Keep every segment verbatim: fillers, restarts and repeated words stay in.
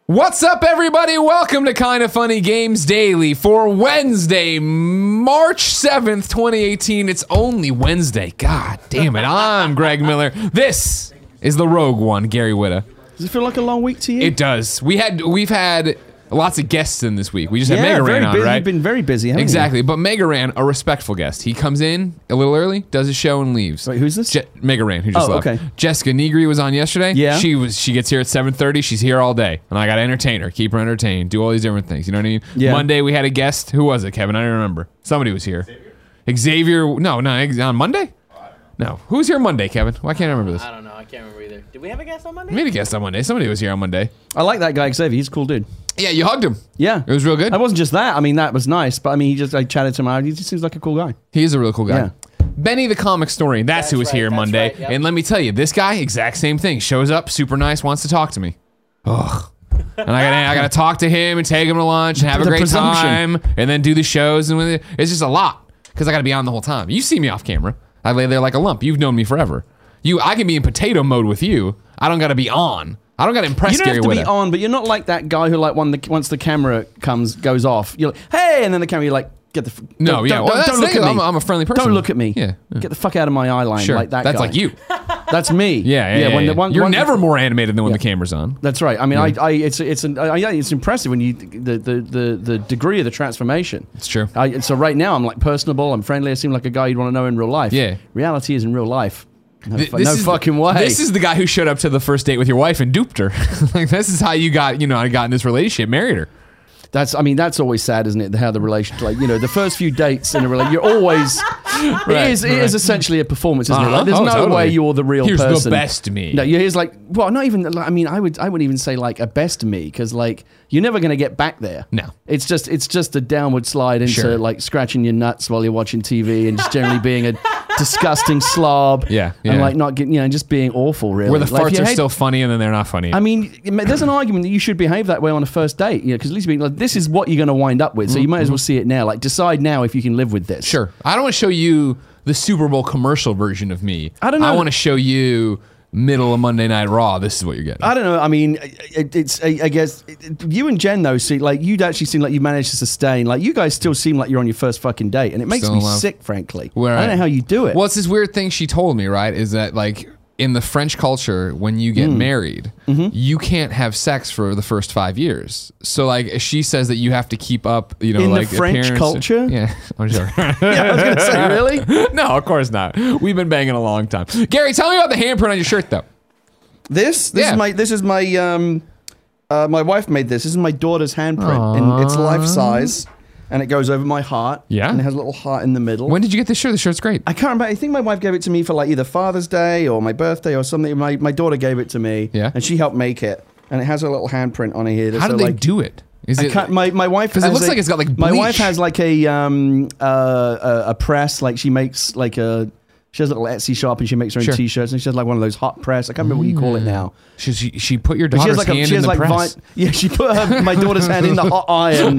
What's up, everybody? Welcome to Kinda Funny Games Daily for Wednesday, March seventh, twenty eighteen. It's only Wednesday. God damn it. I'm Greg Miller. This is the Rogue One, Gary Whitta. Does it feel like a long week to you? It does. We had, we've had lots of guests in this week. We just yeah, had Mega very Ran on, busy. right? You've been very busy, haven't Exactly. you? But Mega Ran, a respectful guest. He comes in a little early, does his show, and leaves. Wait, who's this? Je- Mega Ran, who just Oh, left. okay. Jessica Negri was on yesterday. Yeah. She was. She gets here at seven thirty. She's here all day, and I got to entertain her, keep her entertained, do all these different things. You know what I mean? Yeah. Monday we had a guest. Who was it, Kevin? I don't remember. Somebody was here. Xavier. Xavier. No, no. ex- On Monday. No. Who was here Monday, Kevin? Why can't I remember this? I don't know. I can't remember either. Did we have a guest on Monday? We had a guest on Monday. Somebody was here on Monday. I like that guy, Xavier. He's a cool dude. Yeah, you hugged him. Yeah. It was real good. It wasn't just that. I mean, that was nice. But I mean, he just, I chatted to him out. He just seems like a cool guy. He is a real cool guy. Yeah. Benny the comic historian, that's, That's who was right, here that's Monday. right, yep. And let me tell you, this guy, exact same thing. Shows up, super nice, wants to talk to me. Ugh. And I gotta, I gotta talk to him and take him to lunch and have a The great presumption. time and then do the shows. And with it. It's just a lot because I gotta be on the whole time. You see me off camera. I lay there like a lump. You've known me forever. You, I can be in potato mode with you. I don't gotta be on. I don't gotta impress You don't Gary have to be Whitta. on, but you're not like that guy who, like, when the, once the camera comes goes off, you're like, hey, and then the camera, you're like, get the. F- No, don't, yeah. Don't, Well, don't, that's don't the look thing. at me. I'm, I'm a friendly person. Don't look at me. Yeah. yeah. Get the fuck out of my eye line, Sure. like that That's guy. like you. That's me. Yeah, yeah, yeah. when yeah. the one- You're one- never more animated than when the camera's on. That's right. I mean, I, I, it's, it's, an, I, I- it's impressive when you the, the, the, the degree of the transformation. It's true. I, so right now, I'm like personable. I'm friendly. I seem like a guy you'd want to know in real life. Yeah. Reality is in real life. No, Th- fu- this no is- fucking way. This is the guy who showed up to the first date with your wife and duped her. Like, this is how you got, you know, I got in this relationship, married her. That's. I mean, that's always sad, isn't it? How the relationship, like, you know, the first few dates in a relationship, you're always. Right, it is. It right. is essentially a performance, isn't it? Uh-huh. Like, there's Oh, no totally. way you're the real Here's the person. best me. No, here's like. Well, not even. like, I mean, I would. I wouldn't even say like a best me because like you're never going to get back there. No. It's just. It's just a downward slide into Sure. like scratching your nuts while you're watching T V and just generally being a disgusting slob. Yeah, And yeah. like not getting. You know, just being awful. Really. Where the Like, if farts you are hate- still funny and then they're not funny. I mean, there's an argument that you should behave that way on a first date, you know, because at least being like, this is what you're going to wind up with, so you might as well see it now. Like, decide now if you can live with this. Sure. I don't want to show you the Super Bowl commercial version of me. I don't know. I want to show you middle of Monday Night Raw. This is what you're getting. I don't know. I mean, it, it's. I, I guess it, you and Jen though, see, like you'd actually seem like you managed to sustain. Like you guys still seem like you're on your first fucking date, and it makes Still me in love. sick, frankly. Where I don't know how you do it. Well, it's this weird thing she told me, right? Is that like in the French culture, when you get married, Mm-hmm. you can't have sex for the first five years. So like she says that you have to keep up, you know, In the like French appearance- culture? Yeah, I'm sure. Yeah, I was gonna say, really? No, of course not. We've been banging a long time. Gary, tell me about the handprint on your shirt, though. This, this Yeah. is my, this is my, um, uh, my wife made this. This is my daughter's handprint, and it's life size, and it goes over my heart. Yeah. and it has a little heart in the middle. When did you get this shirt? The shirt's great. I can't remember. I think my wife gave it to me for like either Father's Day or my birthday or something. My my daughter gave it to me, Yeah. and she helped make it, and it has a little handprint on it here. How so did they like, do it? Is I it can't, my my wife 'Cause it has looks a- like it's got, like, my bleach. wife has like a um uh a, a press, like she makes like a she has a little Etsy shop and she makes her own Sure. t-shirts, and she has like one of those hot press. I can't remember what you call it now. she, she, she put your But daughter's she has like a, hand she in has the like press? vi- yeah, she put her, my daughter's hand in the hot iron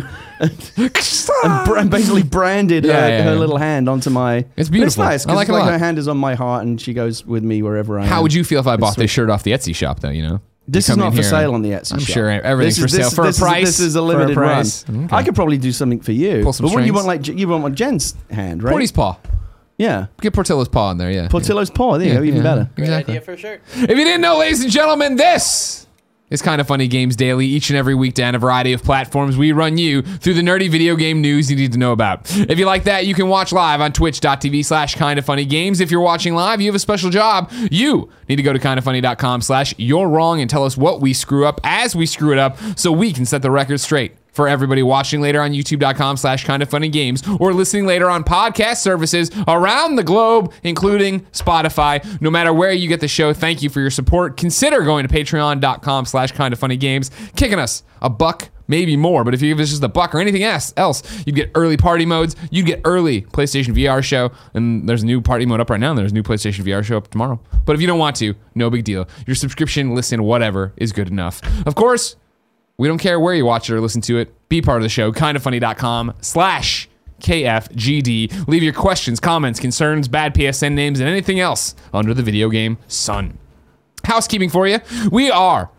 and, br- and basically branded Yeah, her, yeah, her yeah. little hand onto my. It's But beautiful. It's nice I like because it a lot. her hand is on my heart and she goes with me wherever I am. How would you feel if I bought sweet. this shirt off the Etsy shop, though, you know? This You is come not in for here sale and- on the Etsy I'm shop. sure everything's This for is- sale this- for a this is- price. This is a for limited run. price. Okay. I could probably do something for you. Pull some but wouldn't you strings. want like you want Jen's hand, right? Porty's paw. Yeah. Get Portillo's paw in there, yeah. Portillo's paw. There you Yeah, go. Even yeah. better. Great Exactly. idea for a shirt. If you didn't know, ladies and gentlemen, this is Kinda Funny Games Daily. Each and every weekday on a variety of platforms, we run you through the nerdy video game news you need to know about. If you like that, you can watch live on twitch.tv slash Kinda Funny Games. If you're watching live, you have a special job. You need to go to kindafunny.com slash you're wrong and tell us what we screw up as we screw it up so we can set the record straight. For everybody watching later on youtube.com slash kind of funny games or listening later on podcast services around the globe, including Spotify. No matter where you get the show, thank you for your support. Consider going to patreon.com slash kind of funny games, kicking us a buck, maybe more. But if you give us just a buck or anything else, you'd get early party modes. You'd get early PlayStation V R show. And there's a new party mode up right now. And there's a new PlayStation V R show up tomorrow. But if you don't want to, no big deal. Your subscription, listen, whatever is good enough. Of course, we don't care where you watch it or listen to it. Be part of the show. kindafunny.com slash KFGD. Leave your questions, comments, concerns, bad P S N names, and anything else under the video game sun. Housekeeping for you. We are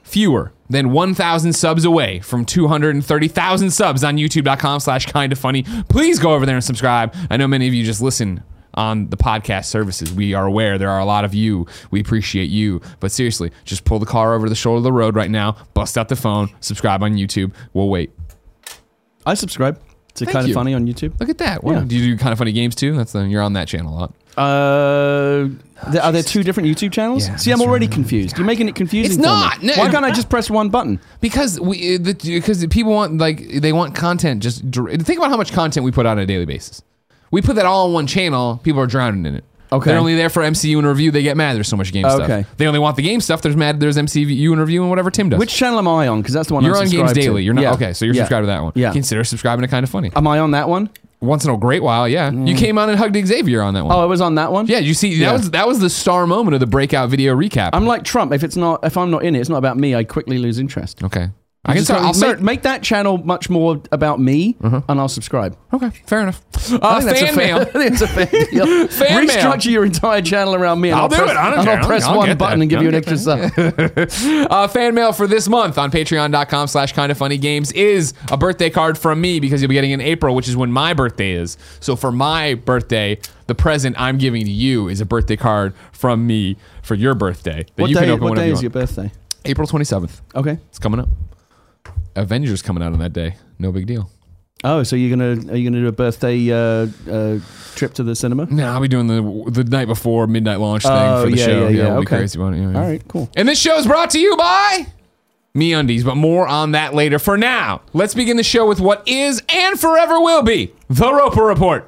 fewer than one thousand subs away from two hundred thirty thousand subs on youtube.com slash kind of funny. Please go over there and subscribe. I know many of you just listen on the podcast services. We are aware there are a lot of you. We appreciate you. But seriously, just pull the car over to the shoulder of the road right now, bust out the phone, subscribe on YouTube. We'll wait. I subscribe to Thank Kind you. of Funny on YouTube. Look at that. What, Yeah. Do you do Kind of Funny Games too? That's the, you're on that channel a lot. Uh, there, are there two different YouTube channels? Yeah, See, I'm that's already right. confused. You're making it confusing. It's for me. not. No. Why can't I just press one button? Because we, the, because people want like they want content. Just dr- think about how much content we put out on a daily basis. We put that all on one channel. People are drowning in it. Okay. They're only there for M C U and review. They get mad. There's so much game stuff. Okay. They only want the game stuff. There's mad. There's M C U and review and whatever Tim does. Which channel am I on? Because that's the one you're I'm on Games subscribed Daily. to. You're not Yeah. okay. So you're Yeah. subscribed to that one. Yeah. Consider subscribing to Kind of Funny. Am I on that one? Once in a great while, yeah. You came on and hugged Xavier on that one. Oh, I was on that one. yeah. You see, that Yeah. was that was the star moment of the breakout video recap. I'm like Trump. If it's not, if I'm not in it, it's not about me. I quickly lose interest. okay. I can Just start. go- I'll make, start. make that channel much more about me, and I'll subscribe. Okay. Fair enough. Uh, I think that's fan a fair, mail. I think it's a fair deal. Fan mail. Restructure your entire channel around me, and I'll I'll, do press, it. I don't and care. I'll press I'll one get button that. and give I'll you an get extra sub. Uh, fan mail for this month on patreon.com slash kind of funny games is a birthday card from me because you'll be getting in April, which is when my birthday is. So for my birthday, the present I'm giving to you is a birthday card from me for your birthday that What you day, can open what whenever day you is want. your birthday? April twenty-seventh. Okay. It's coming up. Avengers coming out on that day. No big deal. Oh, so you're gonna are you gonna do a birthday uh, uh, trip to the cinema? No, I'll be doing the the night before midnight launch thing Oh, for the yeah, show. yeah, yeah, we'll be okay. crazy about it. Yeah, yeah. All right, cool. And this show is brought to you by MeUndies, but more on that later. For now, let's begin the show with what is and forever will be the Roper Report.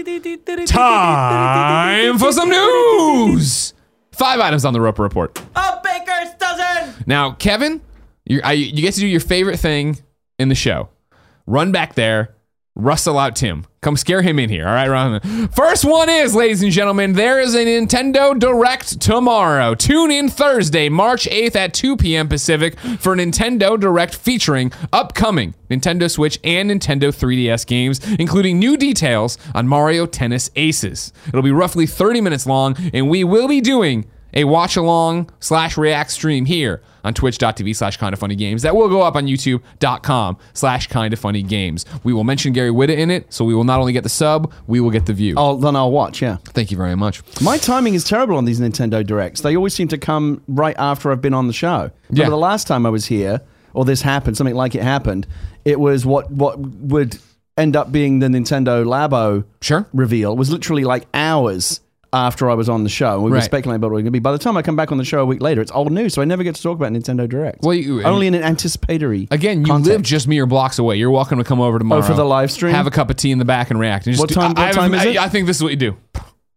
Time for some news. Five items on the Roper Report. A baker's dozen! Now, Kevin, you I, you get to do your favorite thing in the show. Run back there, rustle out Tim. Come scare him in here. All right, Ron. First one is, ladies and gentlemen, there is a Nintendo Direct tomorrow. Tune in Thursday, March eighth at two p.m. Pacific for Nintendo Direct featuring upcoming Nintendo Switch and Nintendo three D S games, including new details on Mario Tennis Aces. It'll be roughly thirty minutes long, and we will be doing a watch-along slash react stream here on twitch.tv slash kind of funny games. That will go up on youtube.com slash kind of funny games. We will mention Gary Whitta in it, so we will not only get the sub, we will get the view. I'll, then I'll watch. Yeah. Thank you very much. My timing is terrible on these Nintendo Directs. They always seem to come right after I've been on the show. Remember Yeah. the last time I was here, or this happened, something like it happened, it was what what would end up being the Nintendo Labo Sure. reveal was literally like hours after I was on the show. We were Right. speculating about what it was going to be. By the time I come back on the show a week later, it's old news, so I never get to talk about Nintendo Direct. Well, you- Only in an anticipatory Again, you context. live just mere blocks away. You're welcome to come over tomorrow. Oh, for the live stream? Have a cup of tea in the back and react. And just What do- time- I, what I have- time is I- it? I think this is what you do.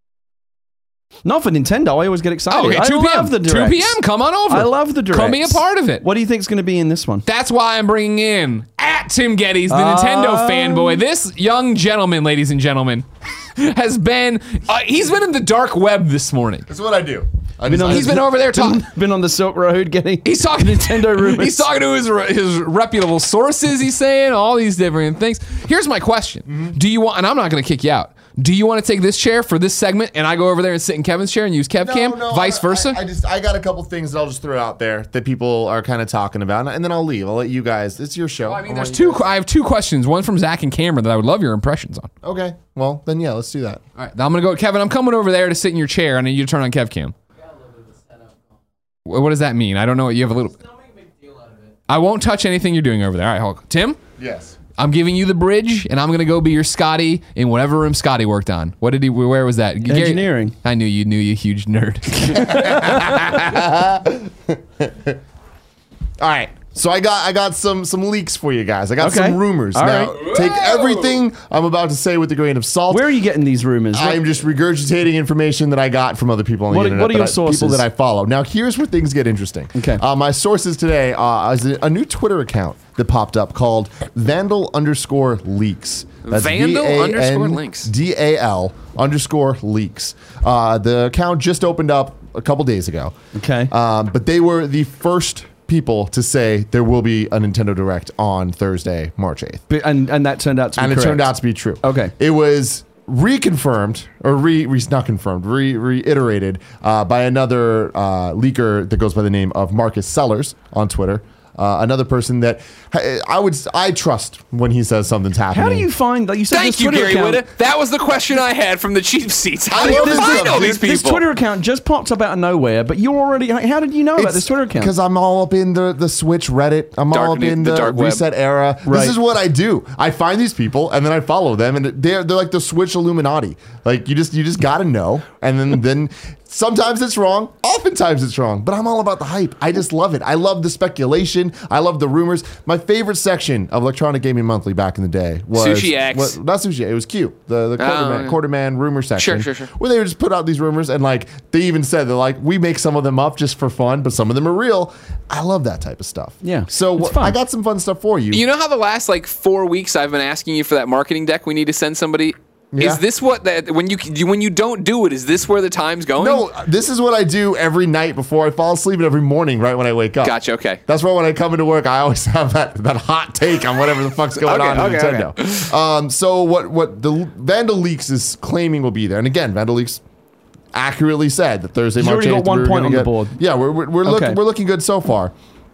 Not for Nintendo. I always get excited. Oh, okay, two I p.m. love the two Directs. p.m. Come on over. I love the Directs. Come be a part of it. What do you think is going to be in this one? That's why I'm bringing in at Tim Geddes, the Oh. Nintendo fanboy. This young gentleman, ladies and gentlemen, has been, uh, he's been in the dark web this morning. That's what I do. I Been on He's been over there talking. Been on the Silk Road getting He's talking Nintendo rumors. He's talking to his re- his reputable sources. He's saying all these different things. Here's my question: Mm-hmm. Do you want? And I'm not going to kick you out. Do you want to take this chair for this segment, and I go over there and sit in Kevin's chair and use KevCam? No, no, vice I- versa. I, I just I got a couple things that I'll just throw out there that people are kind of talking about, and then I'll leave. I'll let you guys. It's your show. I mean, I'll there's let you two. I have two questions. One from Zach and Cameron that I would love your impressions on. guys- Okay. Well, then yeah, let's do that. All right, now I'm going to go, Kevin. I'm coming over there to sit in your chair, and I need you to turn on KevCam. Wh- What does that mean? I don't know. What you have a little. I won't touch anything you're doing over there. All right, hold on. Tim. Yes. I'm giving you the bridge, and I'm gonna go be your Scotty in whatever room Scotty worked on. What did he? Where was that? Gary- Engineering. I knew you knew you huge nerd. All right. So I got I got some some leaks for you guys. I got Okay. some rumors. All now, right. take everything I'm about to say with a grain of salt. Where are you getting these rumors? I'm just regurgitating information that I got from other people on the What- internet. what are that your I- sources? People that I follow. Now, here's where things get interesting. Okay. Uh, my sources today uh, is a, a new Twitter account that popped up called Vandal underscore leaks. That's Vandal V A N underscore links. D A L underscore leaks. Uh, the account just opened up a couple days ago. Okay. Um, but they were the first people to say there will be a Nintendo Direct on Thursday, March eighth. But- and and that turned out to be And correct. it turned out to be true. Okay. It was reconfirmed, or re, re not confirmed, re, reiterated uh, by another uh, leaker that goes by the name of Marcus Sellers on Twitter. Uh, another person that I would I trust when he says something's happening. How do you find, like you said, Thank this you, Twitter Gary account, Whitta. That was the question I had from the cheap seats. How I do you love this find stuff, all dude. these people? This Twitter account just pops up out of nowhere, but you already, how did you know about this Twitter account? Because I'm all up in the, the Switch Reddit. I'm Dark all up ne- in the the, dark web. Reset era. Right. This is what I do. I find these people and then I follow them, and they're they're like the Switch Illuminati. Like you just you just gotta know, and then then sometimes it's wrong, oftentimes it's wrong, but I'm all about the hype. I just love it. I love the speculation. I love the rumors. My favorite section of Electronic Gaming Monthly back in the day was Sushi X. was- not Sushi X. It was Q, the the Quarterman, yeah. Quarterman rumor section, Sure, sure, sure. where they would just put out these rumors, and like they even said they're like, we make some of them up just for fun, but some of them are real. I love that type of stuff. Yeah, So it's wh- fun. I got some fun stuff for you. You know how the last like four weeks I've been asking you for that marketing deck we need to send somebody? Yeah. Is this what that when you you- when you don't do it? Is this where the time's going? No, this is what I do every night before I fall asleep and every morning right when I wake up. Gotcha. Okay. That's why when I come into work, I always have that, that hot take on whatever the fuck's going Okay, on in okay, Nintendo. Um, so what what the Vandal Leaks is claiming will be there, and again, Vandal Leaks accurately said that Thursday, He's March already got eighth, one we were point gonna on the get- board. Yeah, we're we're we're, look, Okay. we're looking good so far.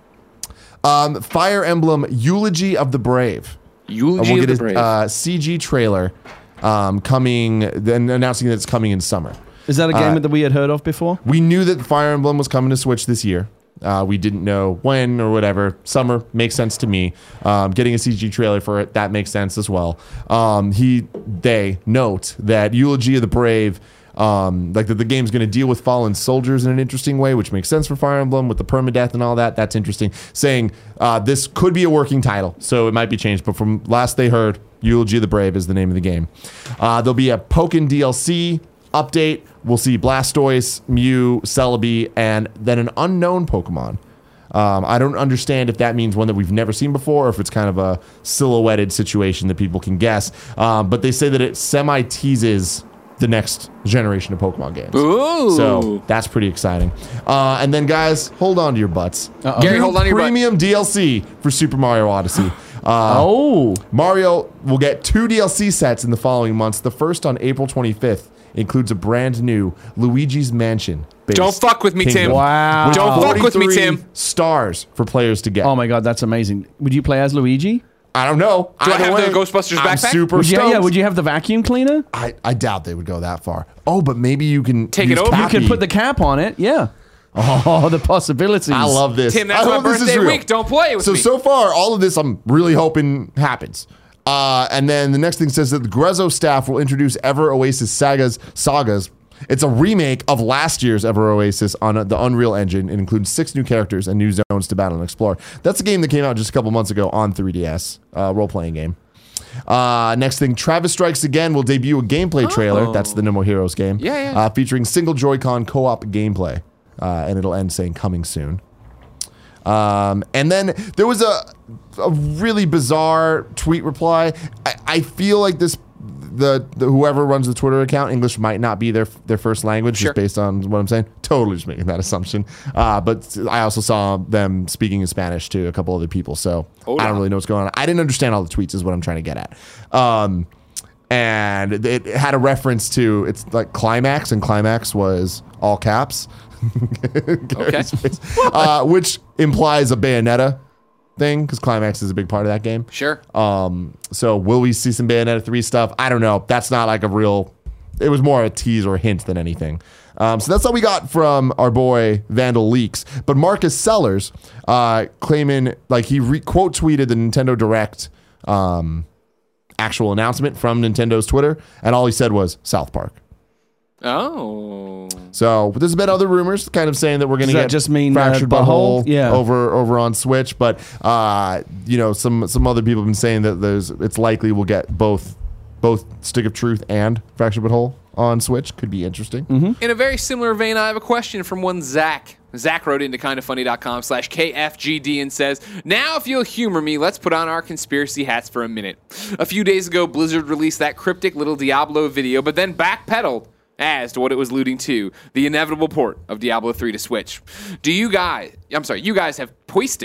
Um, Fire Emblem Eulogy of the Brave. Eulogy we'll of get the a Brave. uh, C G trailer um, coming, then announcing that it's coming in summer. Is that a game uh, that we had heard of before? We knew that Fire Emblem was coming to Switch this year. Uh, we didn't know when or whatever. Summer makes sense to me. Um, getting a C G trailer for it, that makes sense as well. Um, he, they note that Eulogy of the Brave, um, like that the game's going to deal with fallen soldiers in an interesting way, which makes sense for Fire Emblem with the permadeath and all that. That's interesting. Saying uh, this could be a working title, so it might be changed. But from last they heard, Eulogy of the Brave is the name of the game. Uh, there'll be a Pokken D L C update. We'll see Blastoise, Mew, Celebi, and then an unknown Pokemon. Um, I don't understand if that means one that we've never seen before or if it's kind of a silhouetted situation that people can guess. Um, but they say that it semi-teases the next generation of Pokemon games. Ooh. So that's pretty exciting. Uh, and then, guys, hold on to your butts. Uh-oh. Gary, New hold on to your butt. premium D L C for Super Mario Odyssey. Uh, Oh, Mario will get two D L C sets in the following months. The first on April twenty-fifth includes a brand new Luigi's Mansion. based Don't fuck with me, kingdom Tim. Wow. with Don't fuck with me, forty-three Tim. Stars for players to get. oh my God, that's amazing. Would you play as Luigi? I don't know. Do I Either have way, the Ghostbusters I'm backpack? super Would you, stoked. yeah, would you have the vacuum cleaner? I, I doubt they would go that far. Oh, but maybe you can Take use it over? You You Cappy. could put the cap on it. Yeah. Oh, the possibilities. I love this. Tim, that's I my hope this is birthday real. week. Don't play with so me. so far, all of this I'm really hoping happens. Uh, and then the next thing says that the Grezzo staff will introduce Ever Oasis sagas. Sagas. It's a remake of last year's Ever Oasis on uh, the Unreal Engine. It includes six new characters and new zones to battle and explore. That's a game that came out just a couple months ago on three D S, uh, role playing game. Uh, next thing, Travis Strikes Again will debut a gameplay trailer. Oh. That's the No More Heroes game. Yeah, yeah. Uh, featuring single Joy-Con co-op gameplay, uh, and it'll end saying coming soon. Um, and then there was a, a really bizarre tweet reply. I, I feel like this, the, the whoever runs the Twitter account, English might not be their their first language, Sure. just based on what I'm saying. Totally just making that assumption. Uh, but I also saw them speaking in Spanish to a couple other people, so Hold I don't on. really know what's going on. I didn't understand all the tweets, is what I'm trying to get at. Um, and it had a reference to it's like Climax, and Climax was all caps. Okay. uh, which implies a Bayonetta thing because Climax is a big part of that game. Sure. Um, so will we see some Bayonetta three stuff? I don't know. That's not like a real. It was more a tease or a hint than anything. Um, so that's all we got from our boy Vandal Leaks. But Marcus Sellers uh, claiming like he re- quote tweeted the Nintendo Direct um, actual announcement from Nintendo's Twitter, and all he said was South Park. Oh. So but there's been other rumors kind of saying that we're going to Does that get just mean, uh, Fractured Butthole? Butthole Yeah. over over on Switch, but uh, you know some some other people have been saying that there's it's likely we'll get both both Stick of Truth and Fractured Butthole on Switch. Could be interesting. Mm-hmm. In a very similar vein, I have a question from one Zach. Zach wrote into kindafunny.com slash KFGD and says, now if you'll humor me, let's put on our conspiracy hats for a minute. A few days ago, Blizzard released that cryptic little Diablo video, but then backpedaled as to what it was alluding to, the inevitable port of Diablo three to Switch. Do you guys, I'm sorry, you guys have hoisted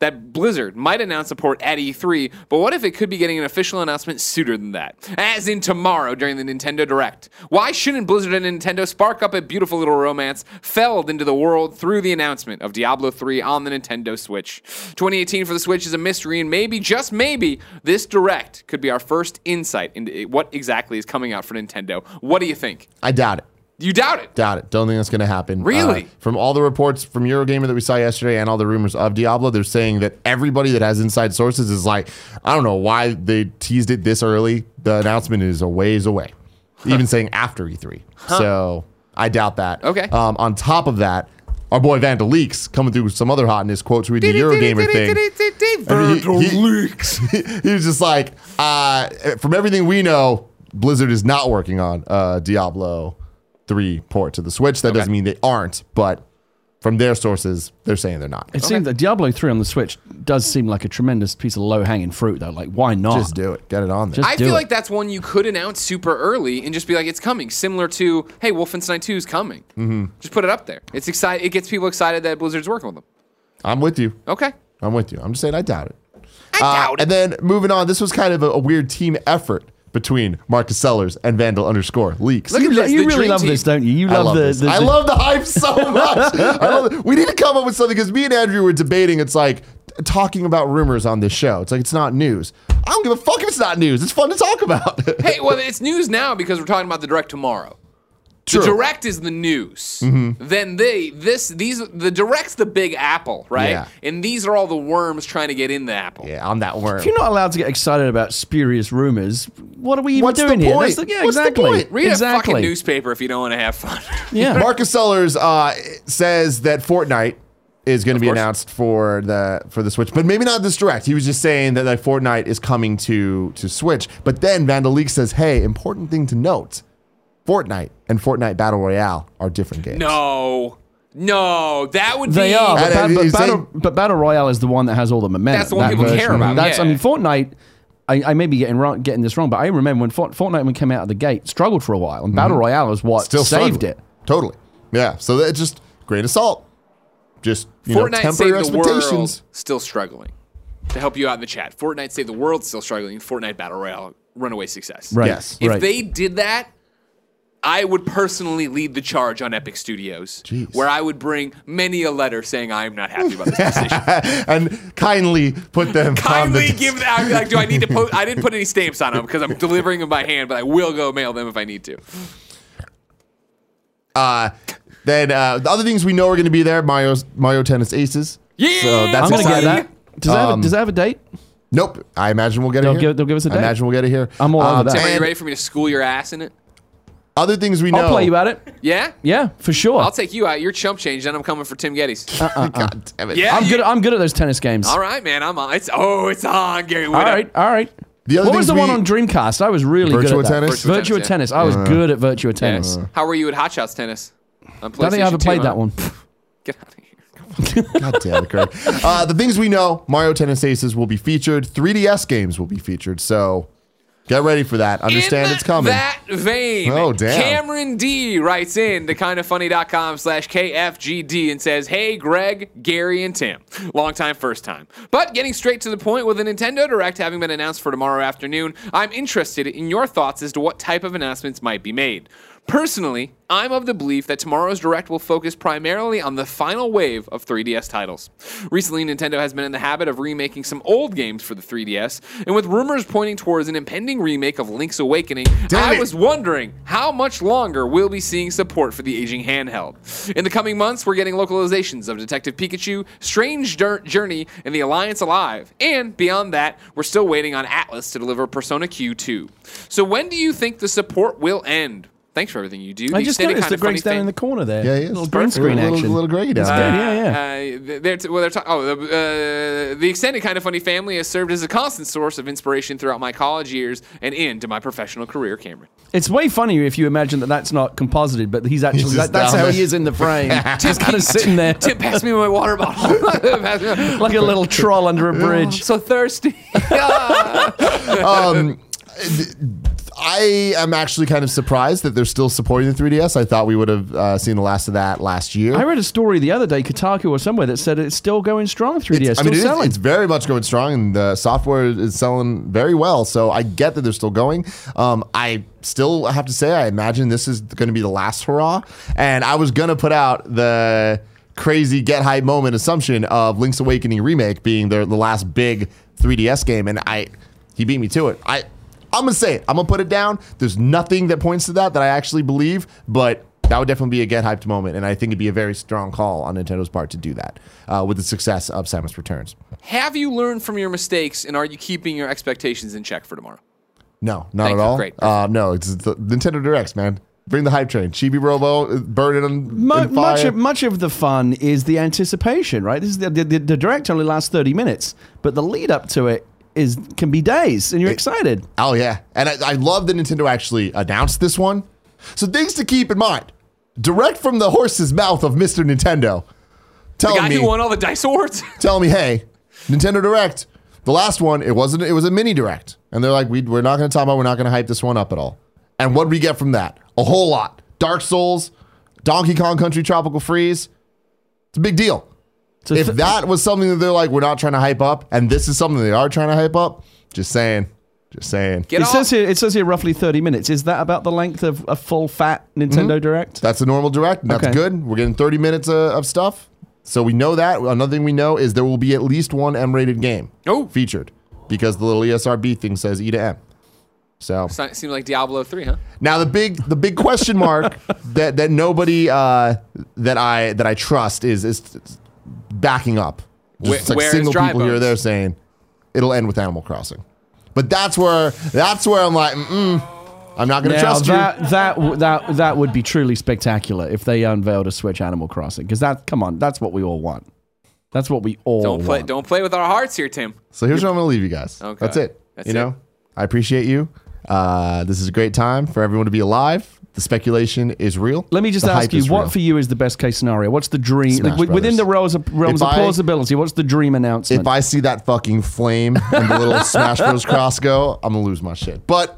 that Blizzard might announce a port at E three, but what if it could be getting an official announcement sooner than that? As in tomorrow during the Nintendo Direct. Why shouldn't Blizzard and Nintendo spark up a beautiful little romance felled into the world through the announcement of Diablo three on the Nintendo Switch? twenty eighteen for the Switch is a mystery, and maybe, just maybe, this Direct could be our first insight into what exactly is coming out for Nintendo. What do you think? I doubt it. You doubt it? Doubt it. Don't think that's going to happen. Really? Uh, from all the reports from Eurogamer that we saw yesterday and all the rumors of Diablo, they're saying that everybody that has inside sources is like, I don't know why they teased it this early. The announcement is a ways away. Even saying after E three. Huh. So I doubt that. Okay. Um, on top of that, our boy Vandal Leaks coming through with some other hotness quotes reading the Eurogamer thing. Vandal he, he, Leaks. He was just like, uh, from everything we know, Blizzard is not working on uh, Diablo three port to the Switch. That Okay. doesn't mean they aren't, but from their sources, they're saying they're not. It seems that Diablo three on the Switch does seem like a tremendous piece of low-hanging fruit, though. Like, why not? Just do it. Get it on there. Just I do feel it. like that's one you could announce super early and just be like, it's coming. Similar to, hey, Wolfenstein two is coming. Mm-hmm. Just put it up there. It's exci- It gets people excited that Blizzard's working with them. I'm with you. Okay. I'm with you. I'm just saying I doubt it. I doubt Uh, and then moving on, this was kind of a, a weird team effort between Marcus Sellers and Vandal underscore Leaks. Look You, at this, you the really dream love team. this, don't you? You I love, love the, this. the, I the- love the hype so much. I love it. We need to come up with something because me and Andrew were debating. It's like talking about rumors on this show. It's like it's not news. I don't give a fuck if it's not news. It's fun to talk about. Hey, well, it's news now because we're talking about the Direct tomorrow. True. The Direct is the news. Mm-hmm. Then they this these the Direct's the big apple, right? Yeah. And these are all the worms trying to get in the apple. Yeah, I'm that worm. If you're not allowed to get excited about spurious rumors, what are we even What's the doing here? point? That's the- yeah, What's the exactly. point? Read exactly. a fucking newspaper if you don't want to have fun. Yeah. Marcus Sellers uh, says that Fortnite is going to be course. announced for the for the Switch, but maybe not this Direct. He was just saying that like Fortnite is coming to to Switch. But then Vandal Leak says, "Hey, important thing to note: Fortnite and Fortnite Battle Royale are different games." No. No, that would They be are, but, And, ba- uh, but he's battle, saying- but Battle Royale is the one that has all the momentum. That's the one that people care version. about, That's, I yeah. mean, Fortnite. I, I may be getting wrong, getting this wrong, but I remember when Fort, Fortnite when it came out of the gate struggled for a while, and Battle Royale is what Still saved struggling. it. Totally. Yeah. So it's just grain of salt. Just you know, Fortnite temper Save your the World expectations. still struggling. To help you out in the chat, Fortnite Save the World still struggling. Fortnite Battle Royale runaway success. Right. Yes. If right. they did that, I would personally lead the charge on Epic Studios, Jeez. where I would bring many a letter saying I am not happy about this decision. And kindly put them on Kindly the give that. I'd be like, do I need to put? I didn't put any stamps on them because I'm delivering them by hand, but I will go mail them if I need to. Uh, then uh, the other things we know are going to be there: Mario, Mario Tennis Aces. Yeah, so that's I'm going to get exciting. that. Does, that have, Um, a- does that have a date? Nope. I imagine we'll get it They'll here. give- they'll give us a I date. imagine we'll get it here. I'm all over that. Tim, are you and ready for me to school your ass in it? Other things we know. I'll play you at it. Yeah. Yeah, for sure. I'll take you out. You're chump change. Then I'm coming for Tim Geddes. God damn it. Yeah. I'm you- good. I'm good at those tennis games. All right, man. I'm on. It's oh, it's on, Gary. All right, all right. The other What was things the one we- on Dreamcast? I was really Virtua good at that. Tennis? Virtua Virtua Tennis, Tennis. yeah. I was good at Virtua Tennis. How were you at Hot Shots Tennis? On I don't think I PlayStation ever two, played huh? that one. Get out of here. God damn it, Craig. Uh, the things we know: Mario Tennis Aces will be featured. three D S games will be featured. So get ready for that. Understand in it's coming. that vein, Oh, damn. Cameron D writes in to kindafunny.com slash KFGD and says, hey, Greg, Gary, and Tim. Long time, first time. But getting straight to the point, with the Nintendo Direct having been announced for tomorrow afternoon, I'm interested in your thoughts as to what type of announcements might be made. Personally, I'm of the belief that tomorrow's Direct will focus primarily on the final wave of three D S titles. Recently, Nintendo has been in the habit of remaking some old games for the three D S, and with rumors pointing towards an impending remake of Link's Awakening, Damn I it. was wondering how much longer we'll be seeing support for the aging handheld. In the coming months, we're getting localizations of Detective Pikachu, Strange Jour- Journey, and The Alliance Alive, and beyond that, we're still waiting on Atlas to deliver Persona Q two. So when do you think the support will end? Thanks for everything you do. I The just extended noticed Kinda that Greg's Funny down in the fan- corner there. Yeah, he is. Little green Perfect. screen Little- action. little Greggy down That's there. good, yeah, yeah. Uh, they're t- well, they're ta- oh, the, uh, the extended Kind of Funny family has served as a constant source of inspiration throughout my college years and into my professional career, Cameron. It's way funnier if you imagine that that's not composited, but he's actually He's just that, that's down how there. he is in the frame. just kind of sitting there Tim, pass me my water bottle. Pass me- like a little troll under a I'm bridge. so thirsty. um, th- I am actually kind of surprised that they're still supporting the three D S. I thought we would have uh, seen the last of that last year. I read a story the other day, Kotaku or somewhere, that said it's still going strong. three D S It's, I still mean, it is, selling. it's very much going strong, and the software is selling very well. So I get that they're still going. Um, I still have to say, I imagine this is going to be the last hurrah. And I was going to put out the crazy get hype moment assumption of Link's Awakening remake being their the last big three D S game, and I he beat me to it. I I'm gonna say it. I'm gonna put it down. There's nothing that points to that that I actually believe, but that would definitely be a get hyped moment, and I think it'd be a very strong call on Nintendo's part to do that uh, with the success of Samus Returns. Have you learned from your mistakes, and are you keeping your expectations in check for tomorrow? No, not Thank at you. all. Great. Uh, no, it's the Nintendo Directs, man. Bring the hype train. Chibi Robo, burn it on Mu- in much fire. of much of the fun is the anticipation, right? This is the, the, the, the direct only lasts thirty minutes, but the lead up to it is can be days, and you're It- excited. Oh yeah, and I, I love that Nintendo actually announced this one. So things to keep in mind: direct from the horse's mouth of Mister Nintendo, The telling guy me, who won all the Dice Awards? telling me, hey, Nintendo Direct. The last one, it wasn't. It was a mini Direct, and they're like, we, we're not going to talk about. We're not going to hype this one up at all. And what did we get from that? A whole lot. Dark Souls, Donkey Kong Country Tropical Freeze. It's a big deal. So If th- that was something that they're like, we're not trying to hype up, and this is something they are trying to hype up, just saying. Just saying. Get it off. says here it says here roughly thirty minutes. Is that about the length of a full fat Nintendo Direct? That's a normal Direct, and that's Okay. good. We're getting thirty minutes uh, of stuff. So we know that. Another thing we know is there will be at least one M-rated game Oh. featured because the little E S R B thing says E to M. So It seemed like Diablo three, huh? now the big the big question mark that that nobody uh, that I that I trust is is backing up. Where- Just like where is single Dry people here or Bones? there saying it'll end with Animal Crossing, but that's where that's where I'm like, mm, I'm not going to Now trust you. that that w- that that would be truly spectacular if they unveiled a Switch Animal Crossing, because that come on, that's what we all want. That's what we all Don't play. want. Don't play with our hearts here, Tim. So here's where I'm going to leave you guys. Okay. That's it. That's you it. know, I appreciate you. Uh, this is a great time for everyone to be alive. The speculation is real. Let me just The ask hype you, is what real. for you is the best case scenario? What's the dream Smash like, wi- within Brothers. the realms of, realms If of I- plausibility? What's the dream announcement? If I see that fucking flame and the little Smash Bros. Cross go, I'm gonna lose my shit. But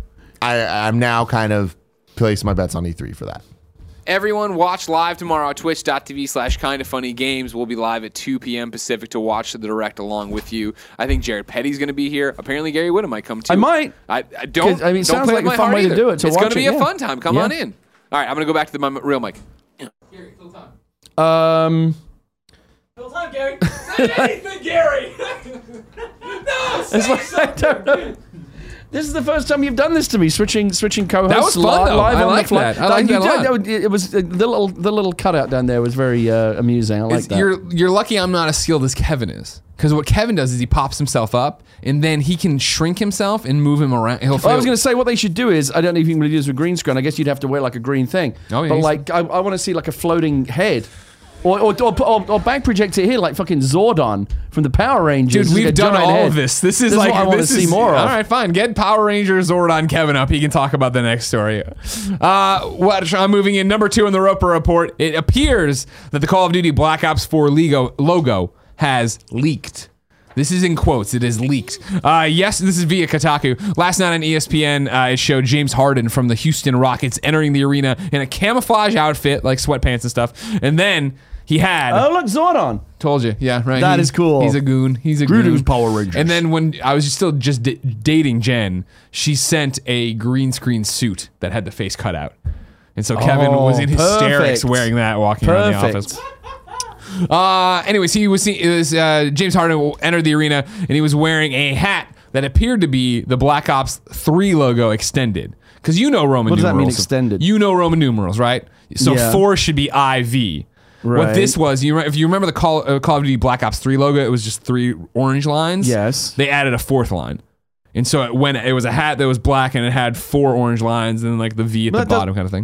I, I'm now kind of placing my bets on E three for that. Everyone, watch live tomorrow at twitch.tv slash kind of funny games. We'll be live at two p.m. Pacific to watch the Direct along with you. I think Jared Petty's going to be here. Apparently, Gary Whittam might come too. I might. I, I don't. 'Cause, I mean, it don't sounds play like with a my fun heart way to either. do it, to it's watch going to be it, a yeah. fun time. Come Yeah. on in. All right, I'm going to go back to the, my real mic. um, Hold on, Gary. Say anything, Gary. No, say it's like, I don't know. This is the first time you've done this to me, switching switching co-hosts. That was fun, li- though. live I on like the fly. that. I like you that a did- lot. It was uh, the little the little cutout down there was very uh, amusing. I like It's- that. You're you're lucky I'm not as skilled as Kevin is, because what Kevin does is he pops himself up and then he can shrink himself and move him around. He'll. Well, I was going to say what they should do is I don't know if you can really do this with green screen. I guess you'd have to wear like a green thing. Oh, yeah, but he's- like I, I want to see like a floating head, or or, or, or, or back project it here like fucking Zordon from the Power Rangers. Dude, Like a we've done giant all head. of this. This is This is like what I wanna this see is- more of. All right, fine. Get Power Rangers Zordon Kevin up. He can talk about the next story. Uh, what I'm moving in number two in the Roper Report. It appears that the Call of Duty Black Ops four Lego logo has leaked. This is in quotes. It is leaked. Uh, yes, this is via Kotaku. Last night on E S P N, uh, it showed James Harden from the Houston Rockets entering the arena in a camouflage outfit, like sweatpants and stuff. And then he had. Oh look, Zordon. Told you, yeah, right. That He- is cool. He's a goon. He's a Greetings, goon. Power Rangers. And then when I was still just d- dating Jen, she sent a green screen suit that had the face cut out, and so Kevin Oh, was in hysterics perfect. wearing that, walking around the Perfect. office. Uh, anyways, he was. It was uh, James Harden entered the arena, and he was wearing a hat that appeared to be the Black Ops three logo extended. Because you know Roman What does that numerals. mean, extended? You know Roman numerals, right? So Yeah. four should be I V. What Right. this was, you re- if you remember the Call, uh, Call of Duty Black Ops three logo, it was just three orange lines. Yes. They added a fourth line. And so it, when it was a hat that was black and it had four orange lines and then like the V at But the that does- bottom kind of thing.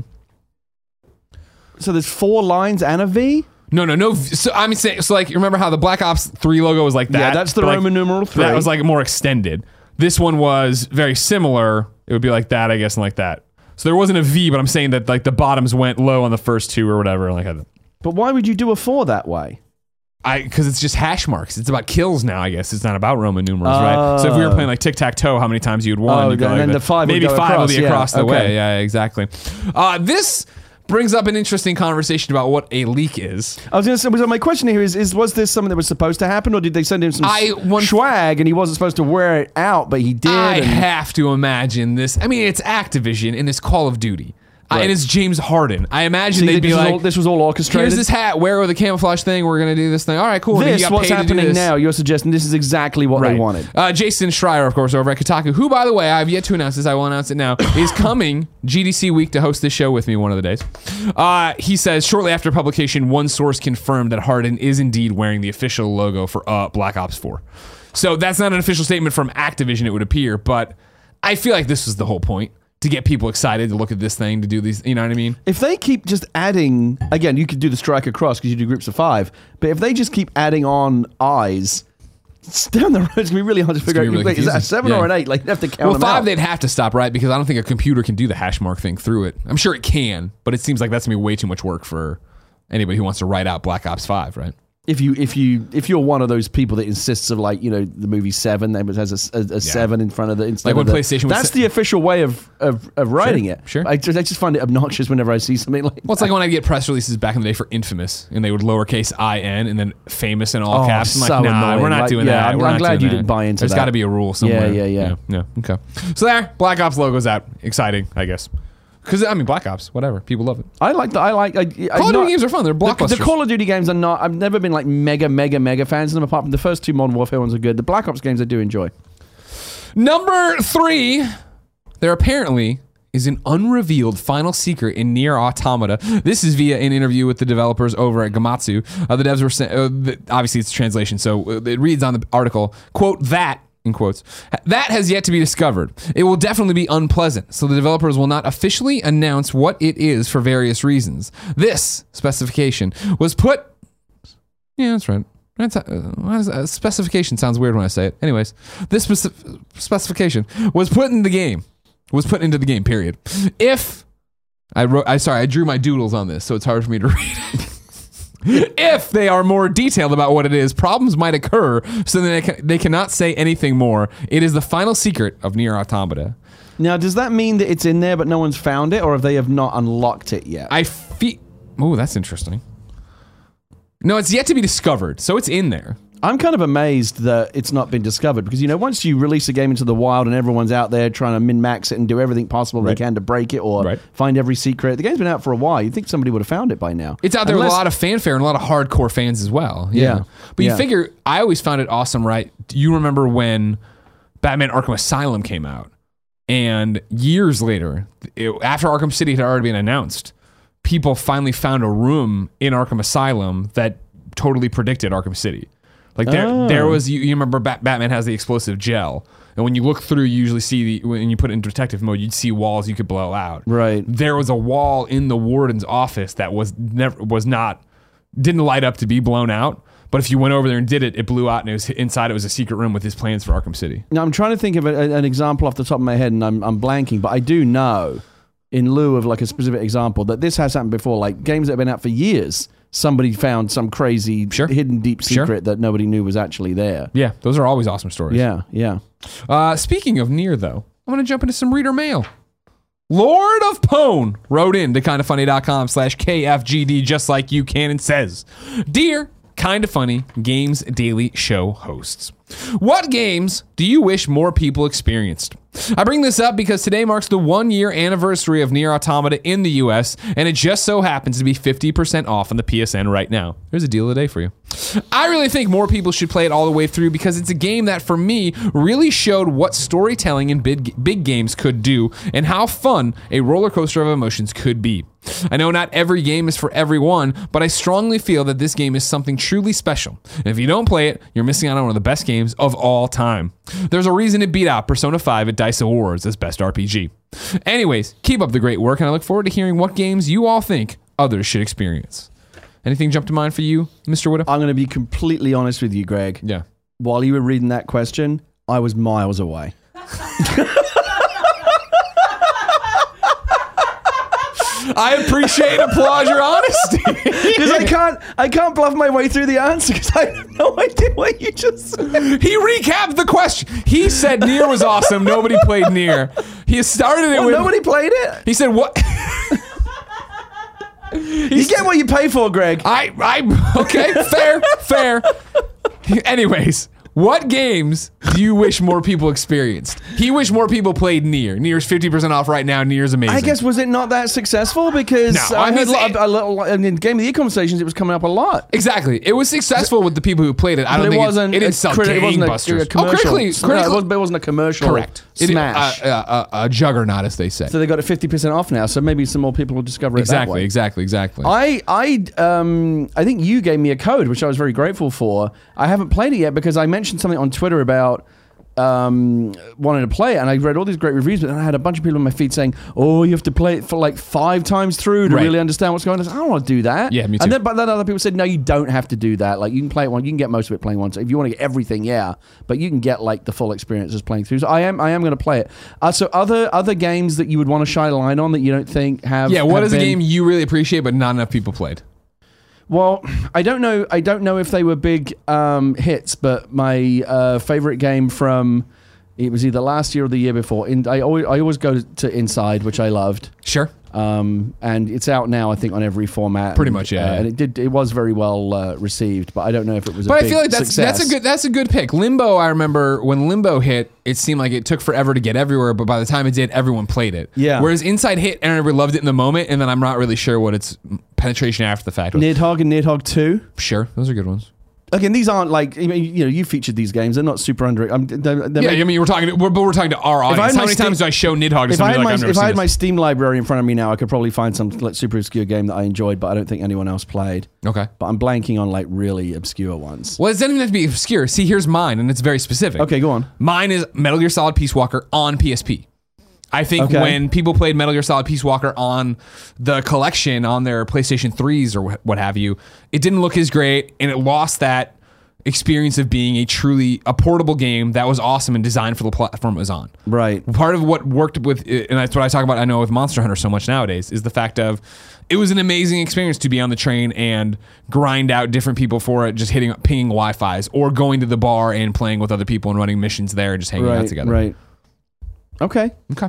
So there's four lines and a V. No, no, no. v- So I mean, say, so like, you remember how the Black Ops three logo was like that? Yeah, that's the but, like, Roman numeral three. That was like more extended. This one was very similar. It would be like that, I guess, and like that. So there wasn't a V, but I'm saying that like the bottoms went low on the first two or whatever. Like, I- But why would you do a four that way? I because it's just hash marks. It's about kills now. I guess it's not about Roman numerals, right? So if we were playing like tic tac toe, how many times you'd won? Oh, you'd go and like then that. the five would maybe go five across, will be yeah. across the Okay. way. Yeah, exactly. Uh, this brings up an interesting conversation about what a leak is. I was going to say, was my question here is, is was this something that was supposed to happen, or did they send him some I- one- swag and he wasn't supposed to wear it out, but he did? I and- have to imagine this. I mean, it's Activision and it's Call of Duty. Uh, and it's James Harden. I imagine So they'd be this was like, all- this was all orchestrated? Here's this hat. Wear it with a camouflage thing. We're going to do this thing. All right, cool. And This, you got what's paid to do happening this. now, you're suggesting this is exactly what they Right. wanted. Uh, Jason Schreier, of course, over at Kotaku, who, by the way, I've yet to announce this. I will announce it now. Is coming G D C week to host this show with me one of the days. Uh, he says shortly after publication, one source confirmed that Harden is indeed wearing the official logo for uh, Black Ops four. So that's not an official statement from Activision, it would appear, but I feel like this was the whole point. To get people excited to look at this thing, to do these, you know what I mean? If they keep just adding, again, you could do the strike across because you do groups of five, but if they just keep adding on eyes, it's down the road, it's going to be really hard to figure out. gonna be really wait, is that a confusing. seven Yeah. or an eight? Like, you have to count Well, them five, out. they'd have to stop, right? Because I don't think a computer can do the hash mark thing through it. I'm sure it can, but it seems like that's going to be way too much work for anybody who wants to write out Black Ops five, right? If you if you if you're one of those people that insists of like you know the movie Seven, that has a, a, a seven in front of the instead Like of when the, PlayStation was That's se- the official way of of, of writing it. sure. I just, I just find it obnoxious whenever I see something like. Well, it's like when I get press releases back in the day for Infamous, and they would lowercase I N and then famous in all Oh, caps. I'm like, so nah, annoying. we're not Like, doing yeah, that. I'm- We're I'm not glad doing you that. didn't buy into There's that. got to be a rule somewhere. Yeah, yeah, yeah. yeah. Yeah, okay. So there, Black Ops logo's out. Exciting, I guess. Because, I mean, Black Ops, whatever. People love it. I like the I like. I, Call of Duty games are fun. They're The, blockbusters. the Call of Duty games are not. I've never been like mega, mega, mega fans of them. Apart from the first two Modern Warfare ones are good. The Black Ops games I do enjoy. Number three, there apparently is an unrevealed final secret in Nier Automata. This is via an interview with the developers over at Gamatsu. Uh, the devs were saying, uh, the, obviously it's translation, so it reads on the article, quote, that, in quotes, that has yet to be discovered. It will definitely be unpleasant, so the developers will not officially announce what it is for various reasons. This specification was put, yeah, that's right. That's, uh, why does, uh, specification sounds weird when I say it. Anyways, this speci- specification was put in the game. Was put into the game. Period. If I wrote, I sorry, I drew my doodles on this, so it's hard for me to read it. If they are more detailed about what it is, problems might occur, so then they, ca- they cannot say anything more. It is the final secret of Nier Automata. Now, does that mean that it's in there but no one's found it, or if they have not unlocked it yet? I feel. Oh, that's interesting. No, it's yet to be discovered, so it's in there. I'm kind of amazed that it's not been discovered because, you know, once you release a game into the wild and everyone's out there trying to min-max it and do everything possible Right. they can to break it or Right. find every secret, the game's been out for a while. You'd think somebody would have found it by now. It's out there with Unless- a lot of fanfare and a lot of hardcore fans as well. Yeah. But you Yeah. figure, I always found it awesome, right? You remember when Batman Arkham Asylum came out, and years later, it, after Arkham City had already been announced, people finally found a room in Arkham Asylum that totally predicted Arkham City. Like there, Oh. there was, you, you remember Bat- Batman has the explosive gel. And when you look through, you usually see the, when you put it in detective mode, you'd see walls you could blow out. Right. There was a wall in the warden's office that was never, was not, didn't light up to be blown out. But if you went over there and did it, it blew out, and it was inside. It was a secret room with his plans for Arkham City. Now, I'm trying to think of a, an example off the top of my head, and I'm, I'm blanking, but I do know, in lieu of like a specific example, that this has happened before. Like games that have been out for years, somebody found some crazy Sure. hidden deep Sure. secret that nobody knew was actually there. Yeah, those are always awesome stories. Yeah, yeah. Uh, speaking of Nier, though, I'm going to jump into some reader mail. Lord of Pone wrote in to kindafunny.com slash KFGD just like you can and says, Dear Kinda Funny Games Daily Show hosts, what games do you wish more people experienced? I bring this up because today marks the one year anniversary of Nier Automata in the U S, and it just so happens to be fifty percent off on the P S N right now. There's a deal of the day for you. I really think more people should play it all the way through because it's a game that, for me, really showed what storytelling in big, big games could do and how fun a roller coaster of emotions could be. I know not every game is for everyone, but I strongly feel that this game is something truly special. And if you don't play it, you're missing out on one of the best games of all time. There's a reason it beat out Persona five at DICE Awards as Best R P G. Anyways, keep up the great work, and I look forward to hearing what games you all think others should experience. Anything jump to mind for you, Mister Wood? I'm going to be completely honest with you, Greg. Yeah. While you were reading that question, I was miles away. I appreciate and applaud your honesty. Because I can't, I can't bluff my way through the answer because I have no idea what you just said. He recapped the question. He said Nier was awesome. Nobody played Nier. He started it Well, with. nobody played it. He said what? You get what you pay for, Greg. I, I, okay, fair, fair. Anyways, what games do you wish more people experienced? He wished more people played Nier. Nier's fifty percent off right now. Nier's amazing. I guess, was it not that successful? Because No, I I heard mean, a lot, it- a little, in Game of the Year conversations, it was coming up a lot. Exactly. It was successful with the people who played it. I But don't it think wasn't. it, it didn't a sell criti- it wasn't a- gangbusters. a commercial. Oh, critically, No, critically it wasn't, it wasn't a commercial correct. It- smash. uh, uh, uh, a juggernaut, as they say. so they got it fifty percent off now. So maybe some more people will discover it that Exactly, way. exactly, exactly. I I um I think you gave me a code which I was very grateful for. I haven't played it yet because I mentioned something on Twitter about um wanting to play it, and I read all these great reviews, but then I had a bunch of people on my feed saying, "Oh, you have to play it for like five times through to Right. really understand what's going on." I, said, I don't want to do that. Yeah, me too. And then but then other people said, "No, you don't have to do that. Like you can play it one, you can get most of it playing once. If you want to get everything, yeah, but you can get like the full experience as playing through." So I am I am going to play it. Uh, so other other games that you would want to shine a line on that you don't think have yeah, what have is a been- game you really appreciate but not enough people played? Well, I don't know. I don't know if they were big um, hits, but my uh, favorite game from it was either last year or the year before. In, I always I always go to Inside, which I loved, Sure. um, and it's out now. I think on every format. Pretty and, much, yeah, uh, yeah. And it did. It was very well uh, received, but I don't know if it was. But a I big feel like that's success. that's a good that's a good pick. Limbo, I remember when Limbo hit, it seemed like it took forever to get everywhere, but by the time it did, everyone played it. Yeah. Whereas Inside hit and everybody loved it in the moment, and then I'm not really sure what its penetration after the fact was. Nidhogg and Nidhogg two. Sure, those are good ones. Again, these aren't like I mean, you know you featured these games. They're not super under. I'm, they're, they're Yeah, maybe- I mean, we're talking, to, we're, but we're talking to our I audience. had How my many Steam- times do I show Nidhogg to If I somebody had like my I've never if seen I had this? my Steam library in front of me now, I could probably find some like super obscure game that I enjoyed, but I don't think anyone else played. Okay. But I'm blanking on like really obscure ones. Well, it doesn't even have to be obscure. See, here's mine, and it's very specific. Okay, go on. Mine is Metal Gear Solid Peace Walker on P S P. I think Okay. when people played Metal Gear Solid Peace Walker on the collection on their PlayStation threes or wh- what have you, it didn't look as great, and it lost that experience of being a truly a portable game that was awesome and designed for the platform it was on. Right. Part of what worked with, and that's what I talk about, I know with Monster Hunter so much nowadays, is the fact of it was an amazing experience to be on the train and grind out different people for it, just hitting, pinging Wi-Fi's, or going to the bar and playing with other people and running missions there and just hanging out Right. together. Right. Okay. Okay.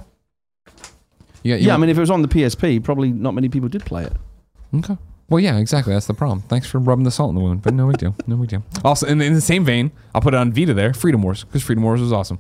You got, you Yeah, I want- mean, if it was on the P S P, probably not many people did play it. Okay. Well, yeah, exactly. That's the problem. Thanks for rubbing the salt in the wound, but no big deal. No big deal. Also, in, in the same vein, I'll put it on Vita there, Freedom Wars, because Freedom Wars was awesome.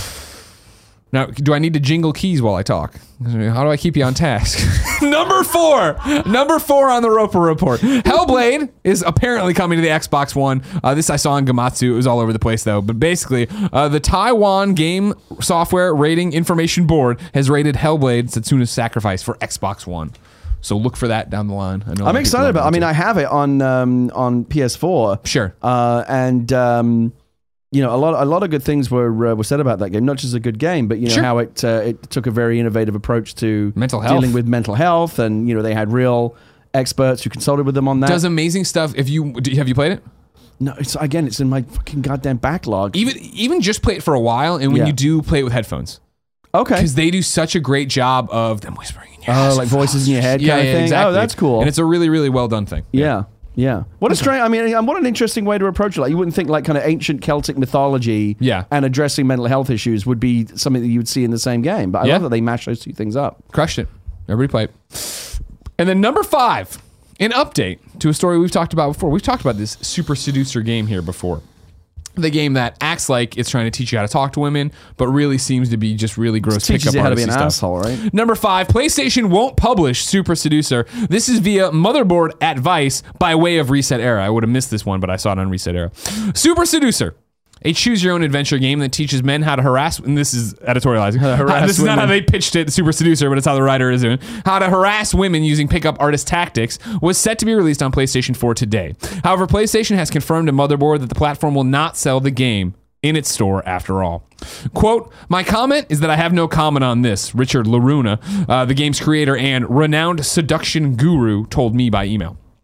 Now, do I need to jingle keys while I talk? How do I keep you on task? Number four. Number four on the Roper Report. Hellblade is apparently coming to the Xbox One. Uh, this I saw on Gamatsu. It was all over the place, though. But basically, uh, the Taiwan Game Software Rating Information Board has rated Hellblade Setsuna's Sacrifice for Xbox One. So look for that down the line. I know a lot I'm of excited people about. I love mean, it I have it on um, on P S four. Sure. Uh, and um, you know, a lot a lot of good things were uh, were said about that game. Not just a good game, but you know Sure. how it uh, it took a very innovative approach to Mental health. dealing with mental health, and you know they had real experts who consulted with them on that. Does amazing stuff. If you do, have you played it? no, it's again, it's in my fucking goddamn backlog. Even even just play it for a while, and when Yeah. you do, play it with headphones Okay. because they do such a great job of them whispering in your Oh, ear. like voices in your head Yeah, kind yeah, of thing. exactly. Oh, that's cool. And it's a really really well done thing. Yeah, yeah. What a strange. I mean, and what an interesting way to approach it. Like, you wouldn't think like kind of ancient Celtic mythology, Yeah. and addressing mental health issues would be something that you would see in the same game. But I Yeah. love that they mash those two things up. Crushed it. Everybody play it. And then number five, an update to a story we've talked about before. We've talked about this Super Seducer game here before. The game that acts like it's trying to teach you how to talk to women, but really seems to be just really gross Teaches pickup you how to be artisty an stuff. asshole, right? Number five, PlayStation won't publish Super Seducer. This is via Motherboard advice by way of Reset Era. I would have missed this one, but I saw it on Reset Era. Super Seducer, a choose-your-own-adventure game that teaches men how to harass, and this is editorializing. to harass this is not how women. they pitched it, Super Seducer, but it's how the writer is doing. How to harass women using pickup artist tactics was set to be released on PlayStation four today. However, PlayStation has confirmed to Motherboard that the platform will not sell the game in its store after all. Quote, my comment is that I have no comment on this, Richard Laruna, uh, the game's creator and renowned seduction guru, told me by email.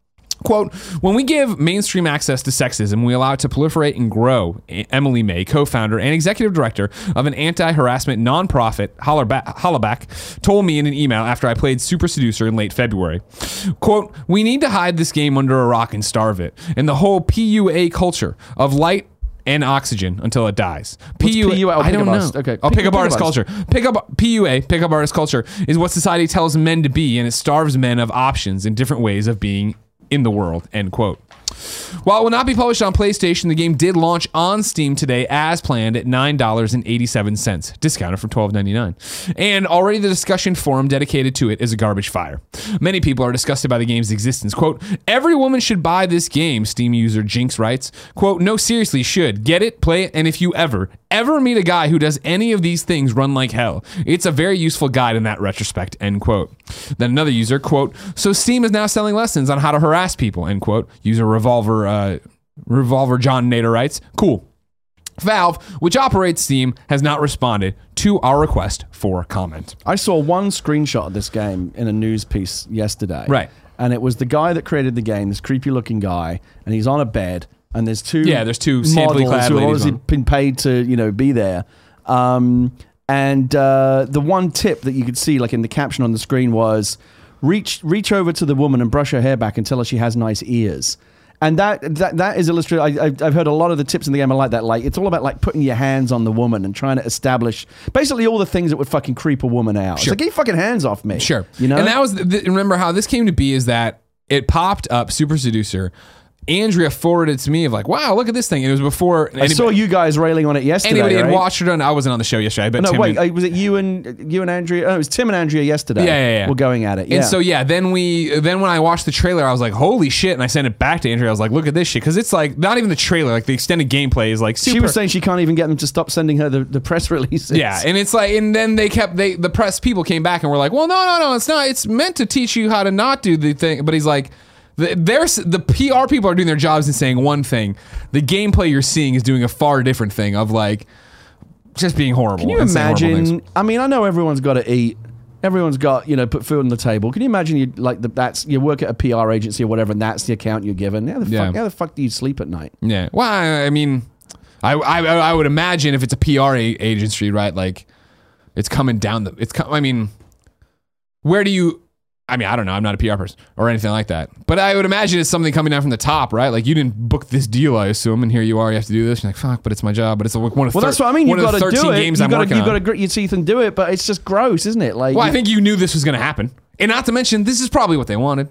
Quote, when we give mainstream access to sexism, we allow it to proliferate and grow. Emily May, co-founder and executive director of an anti-harassment nonprofit, Hollerback, Hollaback, told me in an email after I played Super Seducer in late February. Quote, we need to hide this game under a rock and starve it. And the whole P U A culture of light and oxygen until it dies. What's P U A? Oh, I don't know. artist. Okay. Oh, Pick- pickup pick artist up culture. Pick up P U A, pickup artist culture, is what society tells men to be, and it starves men of options and different ways of being in the world, end quote. While it will not be published on PlayStation, the game did launch on Steam today as planned at nine dollars and eighty-seven cents, discounted from twelve ninety-nine. And already the discussion forum dedicated to it is a garbage fire. Many people are disgusted by the game's existence. Quote, every woman should buy this game, Steam user Jinx writes. Quote, no, seriously, should. Get it, play it, and if you ever, ever meet a guy who does any of these things, run like hell. It's a very useful guide in that retrospect, end quote. Then another user, quote, so Steam is now selling lessons on how to harass people, end quote. User Revolver, uh, Revolver John Nader writes, cool. Valve, which operates Steam, has not responded to our request for comment. I saw one screenshot of this game in a news piece yesterday. Right. And it was the guy that created the game, this creepy looking guy, and he's on a bed, and there's two Yeah, there's two scantily models clad who have ladies obviously on. been paid to, you know, be there. Um, and uh, the one tip that you could see, like in the caption on the screen, was reach reach over to the woman and brush her hair back and tell her she has nice ears. And that that that is illustrated. I, I've, I've heard a lot of the tips in the game are like that. Like it's all about like putting your hands on the woman and trying to establish basically all the things that would fucking creep a woman out. Sure. So get your fucking hands off me. Sure. You know. And that was, the, remember how this came to be is that it popped up, Super Seducer. Andrea forwarded it to me of like, wow, look at this thing. And it was before I saw you guys railing on it yesterday. anybody had right? watched it. On, I wasn't on the show yesterday. But No, Tim wait. and- uh, Was it you and you and Andrea? Oh, it was Tim and Andrea yesterday. Yeah, yeah, yeah. We're going at it. Yeah. And so yeah, then we then when I watched the trailer, I was like, holy shit! And I sent it back to Andrea. I was like, look at this shit, because it's like not even the trailer, like the extended gameplay is like super. she was saying she can't even get them to stop sending her the, the press releases. Yeah, and it's like, and then they kept they the press people came back and were like, well, no, no, no, it's not. It's meant to teach you how to not do the thing. But he's like, the, there's the P R people are doing their jobs and saying one thing. The gameplay you're seeing is doing a far different thing of like just being horrible. Can you and saying horrible imagine? things. I mean, I know everyone's got to eat. Everyone's got, you know, put food on the table. Can you imagine you like the, that's you work at a P R agency or whatever, and that's the account you're given? How the Yeah. fuck? How the fuck do you sleep at night? Yeah. Well, I, I mean, I, I I would imagine if it's a P R a- agency, right? Like, it's coming down the. It's. Com- I mean, where do you? I mean, I don't know. I'm not a P R person or anything like that. But I would imagine it's something coming down from the top, right? Like, you didn't book this deal, I assume, and here you are. You have to do this. You're like, fuck, but it's my job. But it's like one of Well, thir- that's what I mean. one You've of got the to thirteen do it. games You've I'm got working to, you've got on. to grit your teeth and do it. But it's just gross, isn't it? Like, Well, I you- think you knew this was going to happen, and not to mention, this is probably what they wanted.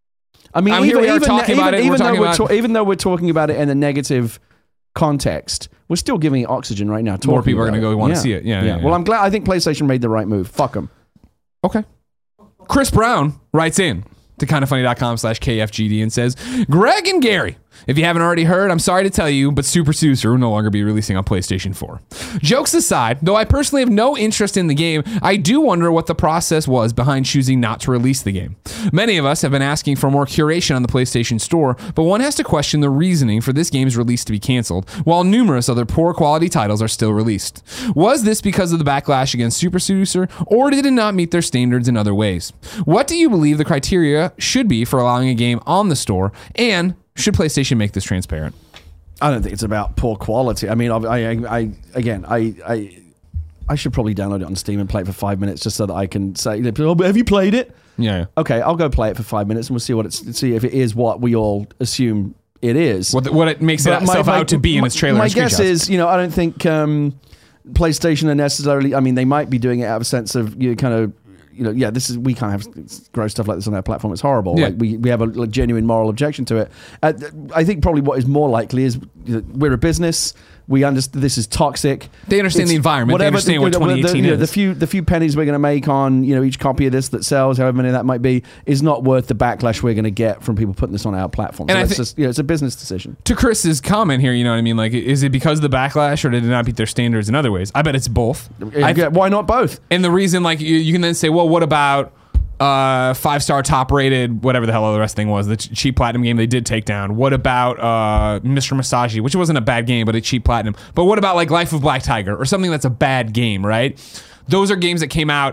I mean, I mean, even, here we are even, talking even, about it, even we're though talking we're about- ta- even though we're talking about it in a negative context, we're still giving it oxygen right now. More talking people are about going to it. go want to Yeah. see it. Yeah, yeah, yeah. Well, I'm glad. I think PlayStation made the right move. Fuck them. Okay. Chris Brown writes in to kindoffunny.com slash KFGD and says, Greg and Gary, if you haven't already heard, I'm sorry to tell you, but Super Seducer will no longer be releasing on PlayStation four. Jokes aside, though I personally have no interest in the game, I do wonder what the process was behind choosing not to release the game. Many of us have been asking for more curation on the PlayStation Store, but one has to question the reasoning for this game's release to be canceled, while numerous other poor quality titles are still released. Was this because of the backlash against Super Seducer, or did it not meet their standards in other ways? What do you believe the criteria should be for allowing a game on the store, and should PlayStation make this transparent? I don't think it's about poor quality. I mean, I, I, I again, I, I, I should probably download it on Steam and play it for five minutes just so that I can say, oh, but have you played it? Yeah. Okay, I'll go play it for five minutes and we'll see what it's see if it is what we all assume it is. What, the, what it makes But itself out to be in its trailer My and guess screenshots. is, you know, I don't think um, PlayStation are necessarily. I mean, they might be doing it out of a sense of you know, kind of. You know, yeah, this is we can't have gross stuff like this on our platform. It's horrible. Yeah. Like we, we have a like, genuine moral objection to it. Uh, I think probably what is more likely is you know, we're a business. We understand this is toxic. They understand It's the environment. They understand what you know, twenty eighteen the, you know, is. The few the few pennies we're going to make on you know each copy of this that sells, however many that might be, is not worth the backlash we're going to get from people putting this on our platform. So And I it's thi- just you know, it's a business decision. To Chris's comment here, you know what I mean? Like, is it because of the backlash, or did it not meet their standards in other ways? I bet it's both. I Yeah, why not both? And the reason, like, you, you can then say, well, what about uh, five star top rated, whatever the hell the rest thing was, the ch- cheap platinum game they did take down? What about uh, Mister Masashi, which wasn't a bad game, but a cheap platinum? But what about like Life of Black Tiger or something that's a bad game, right? Those are games that came out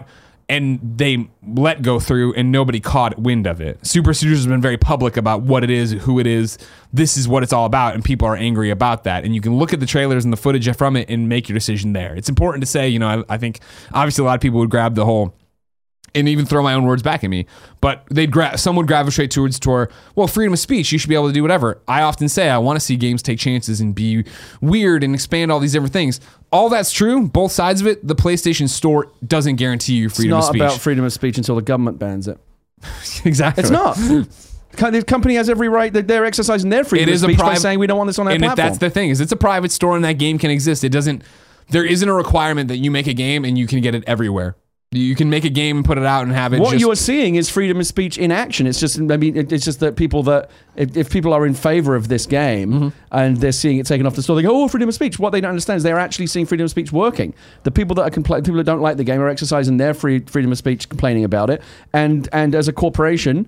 and they let go through and nobody caught wind of it. Super Seducer has been very public about what it is, who it is. This is what it's all about, and people are angry about that. And you can look at the trailers and the footage from it and make your decision there. It's important to say, you know, I, I think obviously a lot of people would grab the whole and even throw my own words back at me, but they'd gra- some would gravitate towards toward, well, freedom of speech, you should be able to do whatever. I often say I want to see games take chances and be weird and expand all these different things. All that's true, both sides of it. The PlayStation Store doesn't guarantee you freedom It's of not speech. about freedom of speech until the government bans it. Exactly. It's not. The company has every right that they're exercising their freedom It of is a speech by private- saying we don't want this on our and if platform. that's the thing, is it's a private store and that game can exist. It doesn't, there isn't a requirement that you make a game and you can get it everywhere. You can make a game and put it out and have it. What just, you're seeing is freedom of speech in action. It's just, I mean, it- it's just that people that, if, if people are in favor of this game Mm-hmm. and they're seeing it taken off the store, they go, oh, freedom of speech. What they don't understand is they're actually seeing freedom of speech working. The people that are compla- people that don't like the game are exercising their free freedom of speech, complaining about it. And and as a corporation,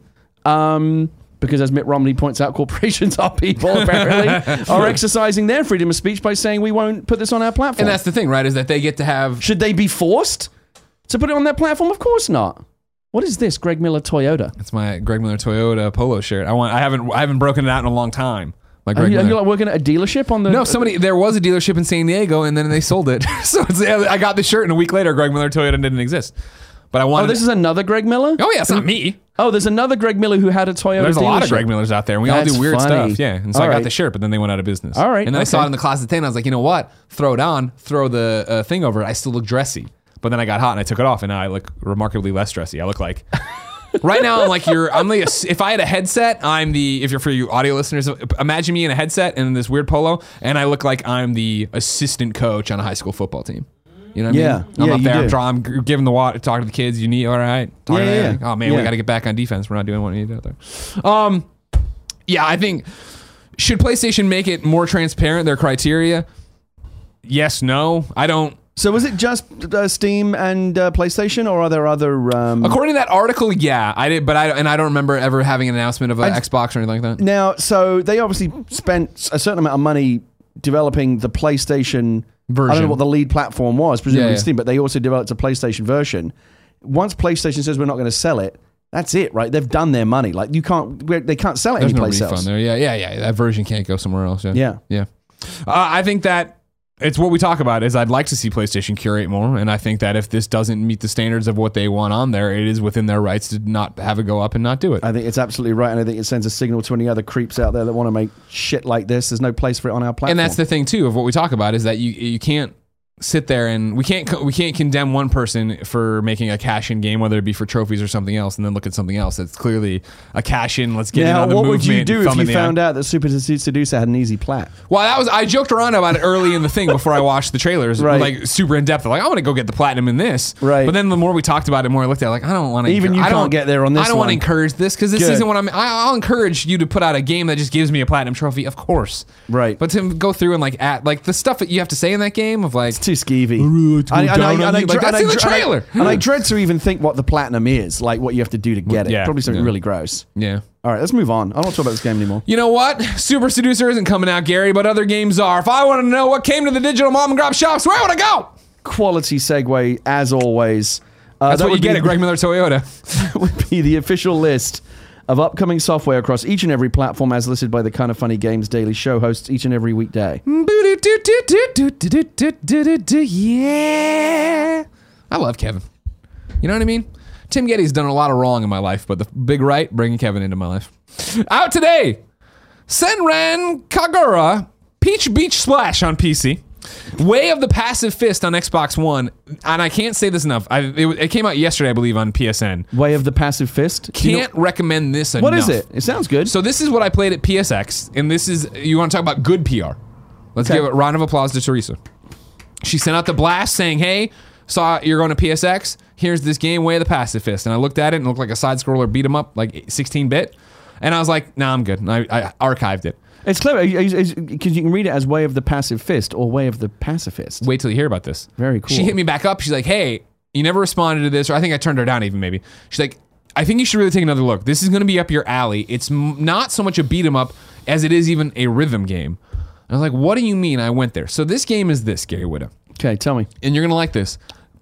um, because as Mitt Romney points out, corporations are people apparently, are exercising their freedom of speech by saying we won't put this on our platform. and that's the thing, right? Is that they get to have. Should they be forced to put it on their platform? Of course not. What is this, Greg Miller Toyota? It's my Greg Miller Toyota polo shirt. I want. I haven't. I haven't broken it out in a long time. My Are Greg you, are Miller. you like working at a dealership on the? No, somebody. There was a dealership in San Diego, and then they sold it. So it's, I got the shirt, and a week later, Greg Miller Toyota didn't exist. But I wanted. Oh, this is another Greg Miller. Oh yeah, it's not me. Oh, there's another Greg Miller who had a Toyota. There's a lot of dealership. Greg Millers out there, and we all That's do weird funny. stuff. Yeah, and so All I got right. the shirt, but then they went out of business. All right, and then I saw okay. it in the closet thing. And I was like, you know what? Throw it on, throw the uh, thing over it. I still look dressy. But then I got hot and I took it off, and now I look remarkably less dressy. I look like. Right now, I'm like you're. I'm the. If I had a headset, I'm the. If you're for you audio listeners, imagine me in a headset and in this weird polo, and I look like I'm the assistant coach on a high school football team. You know what Yeah. I mean? I'm Yeah, up you there. I'm, do. drawing, I'm giving the water, talking to the kids. You need all right. Talking Yeah, to yeah, them. yeah. Oh man, Yeah. we got to get back on defense. We're not doing what we need to do out there. Um, yeah, I think should PlayStation make it more transparent their criteria? Yes, no. I don't. So was it just uh, Steam and uh, PlayStation, or are there other? Um, According to that article, yeah, I did, but I and I don't remember ever having an announcement of an I- Xbox or anything like that. now, so they obviously spent a certain amount of money developing the PlayStation I don't Version. know what the lead platform was, presumably Yeah, yeah. Steam, but they also developed a PlayStation version. Once PlayStation says we're not going to sell it, that's it, right? They've done their money. Like you can't, we're- they can't sell it There's no anyplace refund else. there. Yeah, yeah, yeah. That version can't go somewhere else. Yeah, Yeah. yeah. Uh, I think that it's what we talk about. Is I'd like to see PlayStation curate more, and I think that if this doesn't meet the standards of what they want on there, it is within their rights to not have it go up and not do it. I think it's absolutely right, and I think it sends a signal to any other creeps out there that want to make shit like this. There's no place for it on our platform. And that's the thing too of what we talk about is that you you can't sit there and we can't co- we can't condemn one person for making a cash in game, whether it be for trophies or something else, and then look at something else that's clearly a cash in. Let's get in now, on the what movement. would you do if thumb you in the found eye. out that Super Seducer had an easy plat? Well, that was I joked around about it early in the thing before I watched the trailers, Right. like super in depth. Like I want to go get the platinum in this, Right. But then the more we talked about it, more I looked at it, like I don't want to. Even you I don't, can't get there on this I don't want one. to encourage this because this Good. isn't what I'm. I, I'll encourage you to put out a game that just gives me a platinum trophy, of course. Right. But to go through and like at like the stuff that you have to say in that game of like. Too skeevy. to go down on you. Like, dre- that's in the dre- trailer. and I dread to even think what the platinum is, like what you have to do to get it. Yeah, Probably something yeah. really gross. Yeah. All right, let's move on. I don't want to talk about this game anymore. You know what? Super Seducer isn't coming out, Gary, but other games are. If I want to know what came to the digital mom and grab shops, where would I go? Quality segue, as always. Uh, That's that what you would get be- at Greg Miller Toyota. would be the official list of upcoming software across each and every platform as listed by the Kind of Funny Games Daily Show hosts each and every weekday. Yeah. I love Kevin. You know what I mean? Tim Getty's done a lot of wrong in my life, but the big right, bringing Kevin into my life. Out today, Senran Kagura, Peach Beach Splash on P C. Way of the Passive Fist on Xbox One, and I can't say this enough. I, it, it came out yesterday, I believe, on P S N. Way of the Passive Fist. Do you know- Can't recommend this enough. what is it? It sounds good. So this is what I played at P S X, and this is, you want to talk about good P R. Let's Okay. give a round of applause to Teresa. She sent out the blast saying, hey, saw you're going to P S X, here's this game, Way of the Passive Fist. And I looked at it and it looked like a side-scroller beat 'em up, like sixteen bit. And I was like, nah, I'm good. And I, I archived it. It's clever because you can read it as Way of the Passive Fist or Way of the Pacifist. Wait till you hear about this. Very cool. She hit me back up. She's like, hey, you never responded to this, or I think I turned her down even maybe. She's like, I think you should really take another look. This is going to be up your alley. It's m- not so much a beat 'em up as it is even a rhythm game. I was like, what do you mean? I went there. So this game is this, Gary Whitta. Okay, tell me. And you're going to like this.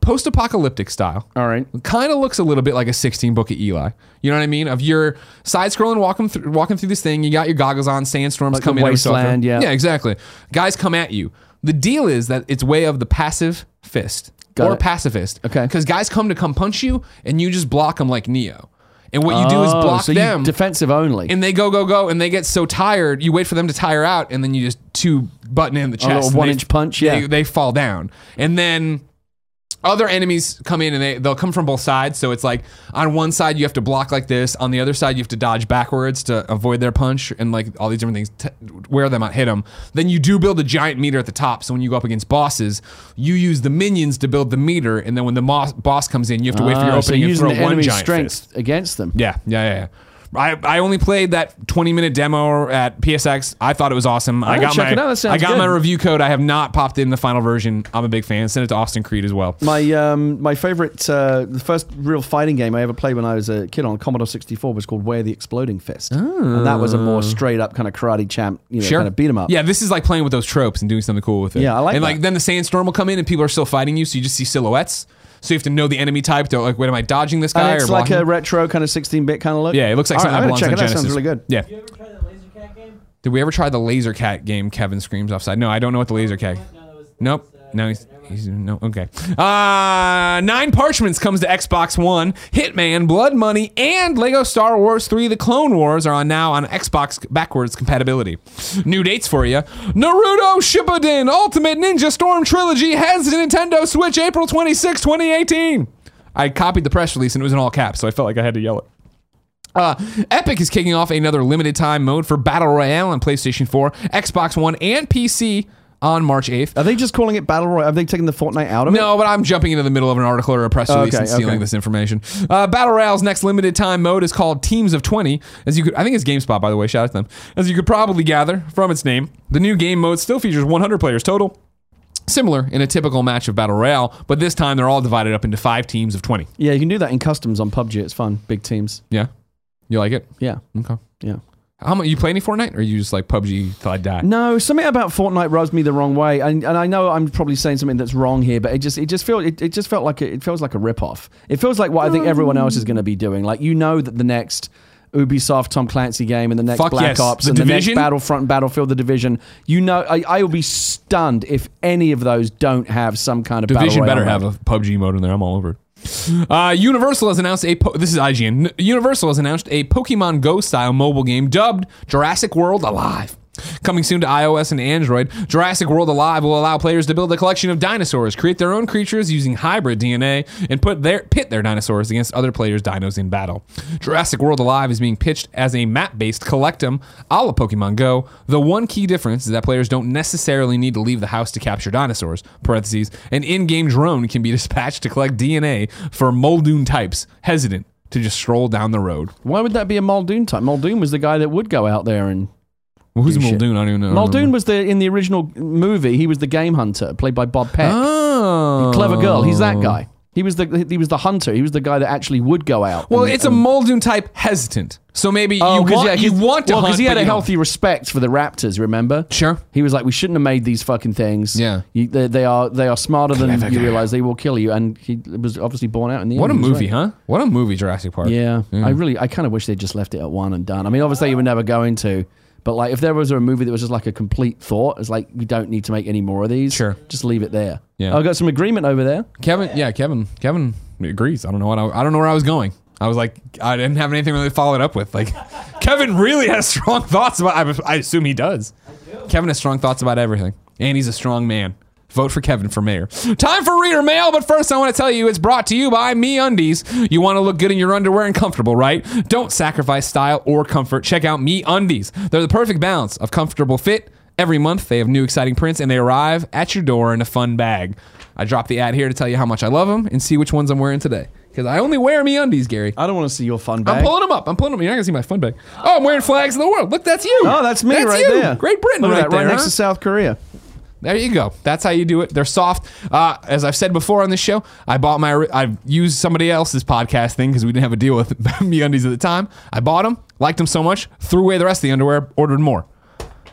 post-apocalyptic style. All right. Kind of looks a little bit like a sixteen Book of Eli. You know what I mean? Of your side-scrolling walking through, walking through this thing, you got your goggles on, sandstorms Like come the in. every so often. wasteland, yeah. Yeah, exactly. Guys come at you. The deal is that it's way of the passive fist Got or it. pacifist. Okay. Because guys come to come punch you, and you just block them like Neo. And what you do is Oh, block so you them. defensive only. and they go, go, go, and they get so tired, you wait for them to tire out, and then you just two button in the chest. little and they- one-inch punch, yeah. They, they fall down. And then other enemies come in, and they, they'll come from both sides. So it's like on one side, you have to block like this. On the other side, you have to dodge backwards to avoid their punch, and like all these different things, t- wear them out, hit them. Then you do build a giant meter at the top. So when you go up against bosses, you use the minions to build the meter. And then when the mo- boss comes in, you have to wait for your Ah, opening so and using throw the one enemy's giant strength fist. against them. Yeah, yeah, yeah. yeah. I, I only played that twenty minute demo at P S X. I thought it was awesome. I I'll got check my it out. That sounds I got good. my review code. I have not popped in the final version. I'm a big fan. Send it to Austin Creed as well. My um, my favorite, uh, the first real fighting game I ever played when I was a kid on Commodore sixty-four was called Way of the Exploding Fist, and that was a more straight up kind of karate champ, you know, Sure. kind of beat 'em up. Yeah, this is like playing with those tropes and doing something cool with it. Yeah, I like And that. like then the sandstorm will come in and people are still fighting you, so you just see silhouettes. So you have to know the enemy type. To like, wait, am I dodging this guy And it's or like blocking? a retro kind of sixteen bit kind of look. Yeah, it looks like All something right, that I'm belongs gonna on check it out. Genesis. Sounds really good. Yeah. You ever try the Laser Cat game? Did we ever try the Laser Cat game? Kevin screams offside. No, I don't know what the Laser Cat. No, that was. Nope. that was, uh, No, he's, never mind. he's no. Okay. Uh, Nine Parchments comes to Xbox One. Hitman, Blood Money, and Lego Star Wars three: The Clone Wars are on now on Xbox backwards compatibility. New dates for you: Naruto Shippuden Ultimate Ninja Storm Trilogy has the Nintendo Switch April twenty-sixth, twenty eighteen. I copied the press release and it was in all caps, so I felt like I had to yell it. Uh, Epic is kicking off another limited time mode for Battle Royale on PlayStation four, Xbox One, and P C on March eighth. Are they just calling it Battle Royale? Have they taken the Fortnite out of it? No, but I'm jumping into the middle of an article or a press release Okay, and stealing okay. this information. Uh, Battle Royale's next limited time mode is called Teams of twenty. As you could, I think it's GameSpot, by the way. Shout out to them. As you could probably gather from its name, the new game mode still features one hundred players total. Similar in a typical match of Battle Royale, but this time they're all divided up into five teams of twenty. Yeah, you can do that in customs on P U B G. It's fun. Big teams. Yeah? You like it? Yeah, Okay. yeah. How much you play any Fortnite, or are you just like P U B G till I die? No, something about Fortnite rubs me the wrong way, and, and I know I'm probably saying something that's wrong here, but it just it just felt it, it just felt like a, it feels like a ripoff. It feels like what I think everyone else is going to be doing. Like, you know that the next Ubisoft Tom Clancy game and the next Fuck Black yes. Ops The and Division? the next Battlefront and Battlefield, the Division. You know, I, I will be stunned if any of those don't have some kind of Division Battle better Royale have mode. a P U B G mode in there. I'm all over it. Uh, Universal has announced a po- this is I G N. Universal has announced a Pokemon Go style mobile game dubbed Jurassic World Alive. Coming soon to iOS and Android, Jurassic World Alive will allow players to build a collection of dinosaurs, create their own creatures using hybrid D N A, and put their pit their dinosaurs against other players' dinos in battle. Jurassic World Alive is being pitched as a map-based collectum a la Pokemon Go. The one key difference is that players don't necessarily need to leave the house to capture dinosaurs. Parentheses, an in-game drone can be dispatched to collect D N A for Muldoon types hesitant to just stroll down the road. Why would that be a Muldoon type? Muldoon was the guy that would go out there and Well, who's Do shit. Muldoon? I don't even know. Muldoon was the in the original movie. He was the game hunter, played by Bob Peck. Oh. Clever girl. He's that guy. He was the he was the hunter. He was the guy that actually would go out. Well, and- it's a and- Muldoon type hesitant. So maybe Oh, you 'cause, want yeah, you 'cause- want to well, hunt, he had but a you don't. healthy respect for the raptors. Remember? Sure. He was like, we shouldn't have made these fucking things. Yeah. You, they, they are they are smarter than Clever you girl. realize. They will kill you, and he was obviously born out in the What a end. He was movie, right. huh? What a movie, Jurassic Park. Yeah, I really, I kind of wish they just left it at one and done. I mean, obviously you were never going to, but like if there was a movie that was just like a complete thought, it's like we don't need to make any more of these. Sure. just leave it there. Yeah. I got some agreement over there. Kevin, yeah, Kevin, Kevin agrees. I don't know what I, I don't know where I was going. I was like, I didn't have anything really to follow it up with. Like, Kevin really has strong thoughts about. I, I assume he does. Kevin has strong thoughts about everything, and he's a strong man. Vote for Kevin for mayor. Time for reader mail, but first I want to tell you it's brought to you by MeUndies. You want to look good in your underwear and comfortable, right? Don't sacrifice style or comfort. Check out MeUndies. They're the perfect balance of comfortable fit. Every month they have new exciting prints, and they arrive at your door in a fun bag. I dropped the ad here to tell you how much I love them and see which ones I'm wearing today. Because I only wear MeUndies, Gary. I don't want to see your fun bag. I'm pulling them up. I'm pulling them. You're not gonna see my fun bag. Oh, I'm wearing flags of the world. Look, that's you. Oh, that's me right you. there. Great Britain, Look at right that, there. right next huh? to South Korea. There you go. That's how you do it. They're soft. Uh, as I've said before on this show, I bought my. I used somebody else's podcast thing because we didn't have a deal with MeUndies at the time. I bought them, liked them so much, threw away the rest of the underwear, ordered more.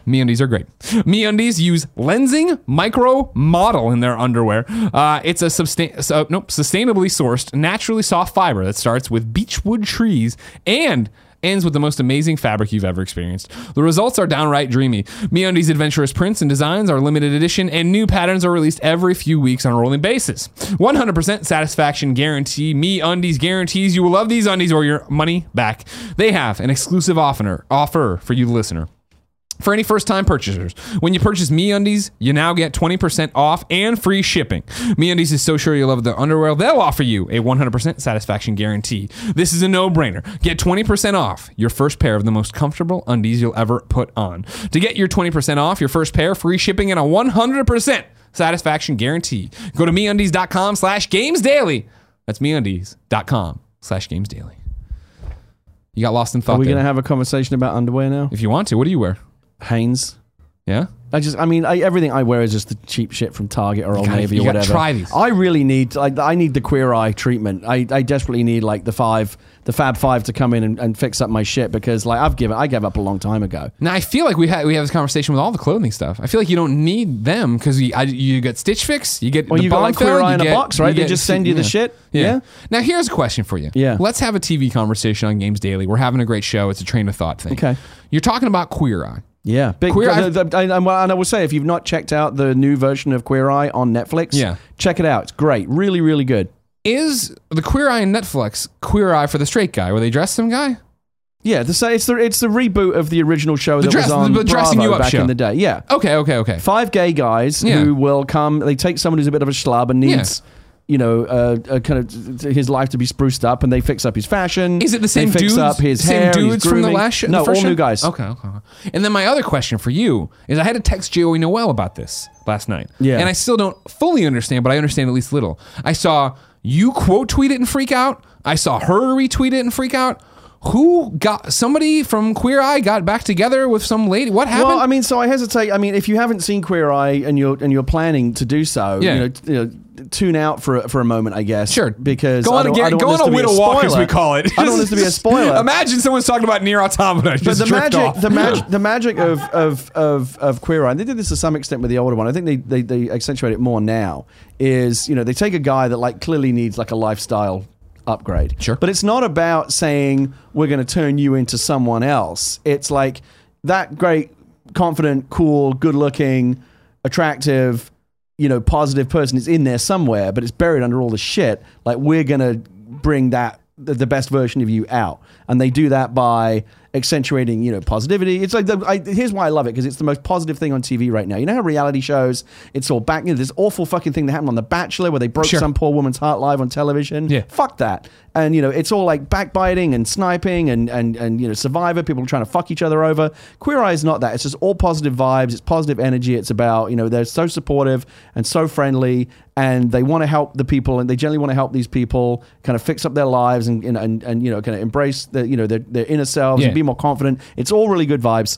MeUndies are great. MeUndies use Lensing Micro Model in their underwear. Uh, it's a sustain- so, nope, sustainably sourced, naturally soft fiber that starts with beechwood trees and ends with the most amazing fabric you've ever experienced. The results are downright dreamy. MeUndies' adventurous prints and designs are limited edition, and new patterns are released every few weeks on a rolling basis. one hundred percent satisfaction guarantee. MeUndies guarantees you will love these undies or your money back. They have an exclusive offer, offer for you, the listener. For any first-time purchasers, when you purchase MeUndies, you now get twenty percent off and free shipping. MeUndies is so sure you love their underwear, they'll offer you a one hundred percent satisfaction guarantee. This is a no-brainer. Get twenty percent off your first pair of the most comfortable undies you'll ever put on. To get your twenty percent off your first pair, free shipping, and a one hundred percent satisfaction guarantee, go to MeUndies.com slash Games Daily. That's MeUndies.com slash Games Daily. You got lost in thought Are we there. going to have a conversation about underwear now? If you want to, what do you wear? Hanes. Yeah? I just, I mean, I, everything I wear is just the cheap shit from Target or Old gotta- Navy you or gotta whatever. try these. I really need, like, I need the Queer Eye treatment. I, I desperately need like the five, the Fab Five to come in and, and fix up my shit because like I've given, I gave up a long time ago. Now I feel like we had we have this conversation with all the clothing stuff. I feel like you don't need them because you I, you get Stitch Fix, you get Well, the you got like Bonfire, Queer Eye you in a get- box, right? you They get- just send you the yeah. shit. Yeah. Yeah. Now here's a question for you. Yeah. Let's have a T V conversation on Games Daily. We're having a great show. It's a train of thought thing. Okay. You're talking about Queer Eye. Yeah, big. Queer Queer Eye- the, the, and, and I will say, if you've not checked out the new version of Queer Eye on Netflix, Yeah. check it out. It's great, really, really good. Is the Queer Eye in Netflix Queer Eye for the straight guy, where they dress some guy? Yeah, the, it's the it's the reboot of the original show that dress- was on the dressing Bravo you up back show. in the day. Yeah, Okay, okay, okay. five gay guys Yeah. who will come. They take someone who's a bit of a schlub and needs, you know, uh, uh, kind of t- his life to be spruced up, and they fix up his fashion. Is it the same they fix dudes? up his same hair, dudes his from the grooming. last show? No, the first all show? new guys. Okay, okay. okay. And then my other question for you is, I had to text Joey Noel about this last night. Yeah. And I still don't fully understand, but I understand at least little. I saw you quote tweet it and freak out. I saw her retweet it and freak out. Who got somebody from Queer Eye got back together with some lady? What happened? Well, I mean, so I hesitate. I mean, if you haven't seen Queer Eye and you're and you're planning to do so, Yeah. you know, t- you know, tune out for a, for a moment, I guess. Sure. Because Go I on, don't, and I get, don't go want on this a to be widow walk, as spoiler. we call it. I don't want this to be a spoiler. Imagine someone's talking about Nier Automata. But Just the drift magic, off. the magic, the magic of of of of Queer Eye, and they did this to some extent with the older one. I think they, they they accentuate it more now. Is, you know, they take a guy that like clearly needs like a lifestyle upgrade. Sure. But it's not about saying we're going to turn you into someone else. It's like that great, confident, cool, good-looking, attractive, you know, positive person is in there somewhere, but it's buried under all the shit. Like, we're going to bring that the, the best version of you out. And they do that by accentuating, you know, positivity. It's like, the, I, here's why I love it, because it's the most positive thing on T V right now. You know how reality shows, it's all back, you know, this awful fucking thing that happened on The Bachelor where they broke Sure. some poor woman's heart live on television. Yeah. Fuck that. And, you know, it's all like backbiting and sniping and, and, and, you know, Survivor, people trying to fuck each other over. Queer Eye is not that. It's just all positive vibes. It's positive energy. It's about, you know, they're so supportive and so friendly, and they want to help the people, and they generally want to help these people kind of fix up their lives and, and, and, and you know, kind of embrace the, you know, their, their inner selves Yeah. and be more confident. It's all really good vibes.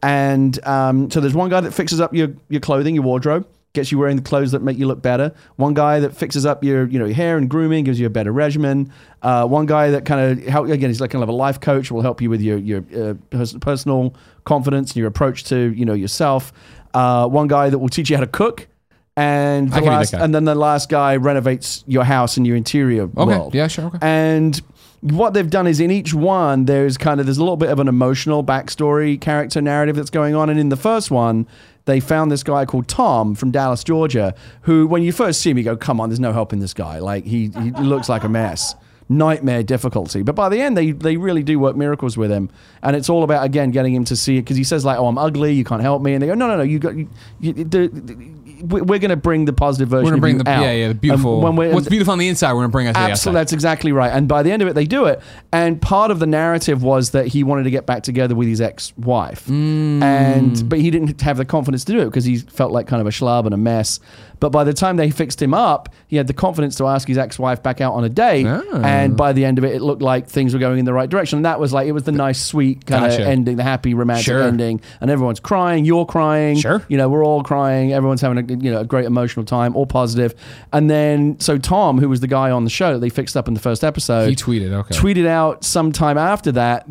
And um, so there's one guy that fixes up your, your clothing, your wardrobe, gets you wearing the clothes that make you look better. One guy that fixes up your, you know, your hair and grooming, gives you a better regimen. Uh, one guy that kind of help again, he's like kind of a life coach, will help you with your your uh, pers- personal confidence and your approach to, you know, yourself. Uh, one guy that will teach you how to cook. And I the can be that last, guy. and then the last guy renovates your house and your interior Okay. world. Yeah, sure. Okay. And what they've done is in each one, there's kind of, there's a little bit of an emotional backstory character narrative that's going on. And in the first one, they found this guy called Tom from Dallas, Georgia, who, when you first see him, you go, come on, there's no helping this guy. Like, he, he looks like a mess. Nightmare difficulty. But by the end, they they really do work miracles with him. And it's all about, again, getting him to see it. Because he says, like, oh, I'm ugly, you can't help me. And they go, no, no, no, you got, you, you, the, the, we're going to bring the positive version We're gonna of bring you the out. yeah yeah the And beautiful. when we're- What's beautiful on the inside, we're gonna bring out to the Absolutely, outside. that's exactly right. And by the end of it, they do it. And part of the narrative was that he wanted to get back together with his ex-wife, Mm. and but he didn't have the confidence to do it because he felt like kind of a schlub and a mess. But by the time they fixed him up, he had the confidence to ask his ex-wife back out on a date. Ah. And by the end of it, it looked like things were going in the right direction. And that was like, it was the nice, sweet kind Gotcha. of ending, the happy romantic Sure. ending. And everyone's crying, you're crying. Sure. You know, we're all crying. Everyone's having a, you know, a great emotional time, all positive. And then, so Tom, who was the guy on the show that they fixed up in the first episode, He tweeted. Okay. tweeted out sometime after that that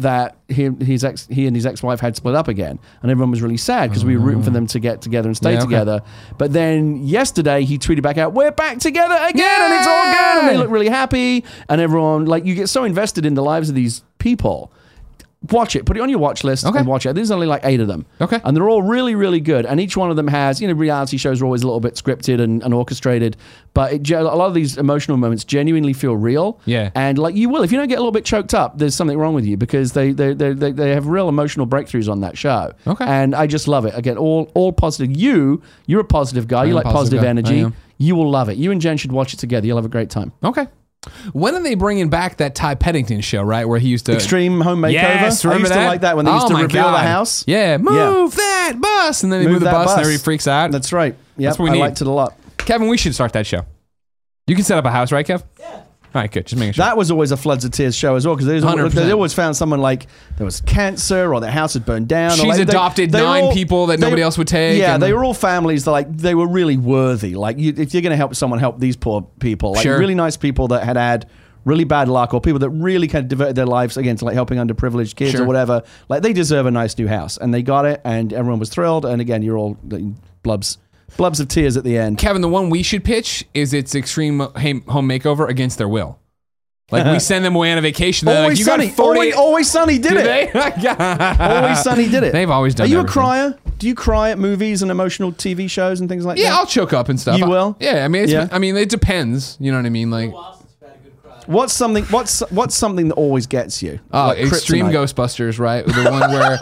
he his ex he and his ex-wife had split up again, and everyone was really sad because we were rooting for them to get together and stay Yeah, okay. together. But then yesterday he tweeted back out, "We're back together again, and it's all good," and they look really happy, and everyone like you get so invested in the lives of these people. Watch it. Put it on your watch list Okay. and watch it. There's only like eight of them. Okay. And they're all really, really good. And each one of them has, you know, reality shows are always a little bit scripted and, and orchestrated, but it, a lot of these emotional moments genuinely feel real. Yeah. And like you will, if you don't get a little bit choked up, there's something wrong with you because they they they, they, they have real emotional breakthroughs on that show. Okay. And I just love it. Again, all all positive. You, you're a positive guy. I you am like a positive positive guy. I energy. am. You will love it. You and Jen should watch it together. You'll have a great time. Okay. When are they bringing back that Ty Peddington show, right? Where he used to... Extreme Home Makeover. Yes, I remember used that? to like that when they used Oh to my reveal God. the house. Yeah, move that bus. And then they move, the that bus, and bus. everybody freaks out. That's right. Yeah, That's what we I need. liked it a lot. Kevin, we should start that show. You can set up a house, right, Kev? Yeah. All right, good. Just making sure. That was always a Floods of Tears show as well because one hundred they percent. always found someone like there was cancer or their house had burned down. or She's like, they- adopted they were nine all- people that they- nobody else would take. Yeah, and- they were all families that like they were really worthy. Like you, if you're going to help someone, help these poor people. Like Sure. really nice people that had had really bad luck or people that really kind of devoted their lives again to like helping underprivileged kids Sure. or whatever. Like they deserve a nice new house and they got it and everyone was thrilled. And again, you're all like, blubs, blubs of tears at the end. Kevin, the one we should pitch is its Extreme Home Home Makeover against their will. Like, we send them away on a vacation. They're Always like, you Sunny. got forty... Always, Always Sunny did Do it. they? Always Sunny did it. They've always done Are you everything. a crier? Do you cry at movies and emotional T V shows and things like Yeah, that? I'll choke up and stuff. You will? Yeah, I mean, it's, Yeah. I mean, it depends. You know what I mean? Like, Wow, since you've had a good cry. What's something? What's what's something that always gets you? oh, Like Extreme kryptonite. Ghostbusters, right? The one where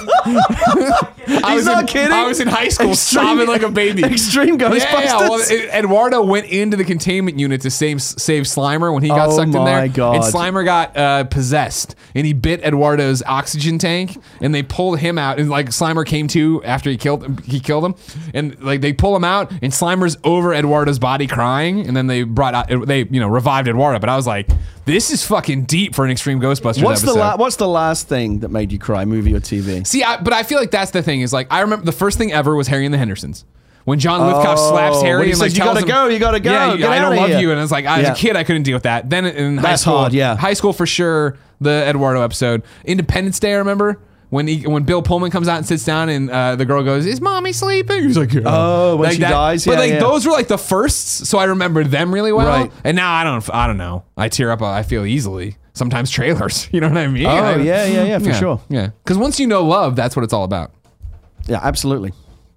I was not in, kidding. I was in high school Extreme- sobbing like a baby. Extreme Ghostbusters. Yeah, yeah. Well, it- Eduardo went into the containment unit to save save Slimer when he got Oh sucked in there. my God. And Slimer got uh, possessed, and he bit Eduardo's oxygen tank, and they pulled him out. And like Slimer came to after he killed him, he killed him, and like they pull him out, and Slimer's over Eduardo's body crying, and then they brought out they you know revived Eduardo. But I was like, this is fucking deep for an Extreme Ghostbusters What's episode. the la- What's the last thing that made you cry, movie or T V? See, I, but I feel like that's the thing is like I remember the first thing ever was Harry and the Hendersons. When John Lithgow Oh, slaps Harry when he and like says, "You tells gotta him, go, you gotta go, yeah, get I don't outta love here." you," and it's like as Yeah. a kid I couldn't deal with that. Then in high That's school, hard, yeah. high school for sure. The Eduardo episode, Independence Day, I remember when he, when Bill Pullman comes out and sits down and uh, the girl goes, "Is mommy sleeping?" He's like, "Yeah." Oh, when Like she that. dies? But Yeah, like yeah. those were like the firsts, so I remember them really well. Right. And now I don't, I don't know. I tear up. I feel easily. Sometimes trailers. You know what I mean? Oh I- yeah, yeah, yeah, for yeah, sure. Yeah, because once you know love, that's what it's all about. Yeah, absolutely.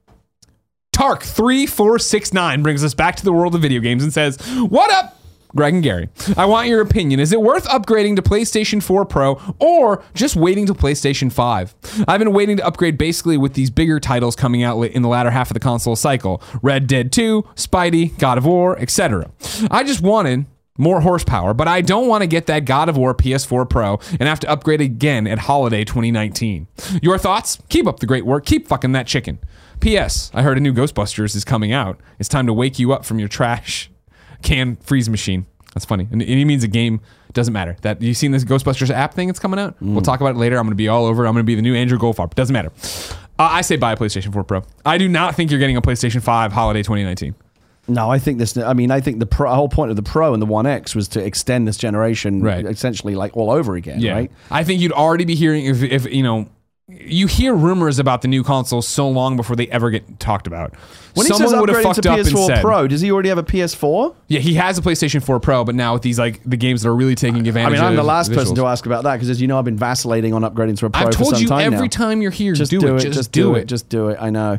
Tark three four six nine brings us back to the world of video games and says, "What up, Greg and Gary? I want your opinion. Is it worth upgrading to PlayStation four Pro or just waiting till PlayStation five? I've been waiting to upgrade basically with these bigger titles coming out in the latter half of the console cycle. Red Dead two, Spidey, God of War, et cetera. I just wanted more horsepower, but I don't want to get that God of War P S four Pro and have to upgrade again at holiday twenty nineteen. Your thoughts? Keep up the great work. Keep fucking that chicken. P S. I heard a new Ghostbusters is coming out. It's time to wake you up from your trash can freeze machine." That's funny. And he means a game. Doesn't matter. That you seen this Ghostbusters app thing that's coming out? We'll talk about it later. I'm going to be all over. I'm going to be the new Andrew Goldfarb. Doesn't matter. Uh, I say buy a PlayStation four Pro. I do not think you're getting a PlayStation five holiday twenty nineteen. No, I think this. I mean, I think the pro, whole point of the Pro and the One X was to extend this generation, Right. essentially, like all over again, Yeah. right? I think you'd already be hearing if, if you know, you hear rumors about the new console so long before they ever get talked about. When Someone he says would have upgrading fucked to up P S four and said, Pro, does he already have a P S four? yeah, he has a PlayStation four Pro, but now with these like the games that are really taking I advantage mean, of I'm the last person visuals. to ask about that because, as you know, I've been vacillating on upgrading to a Pro I've for told some you time every now. time you're here, Just do, it. Just, just do, do it. it. Just do it. I know.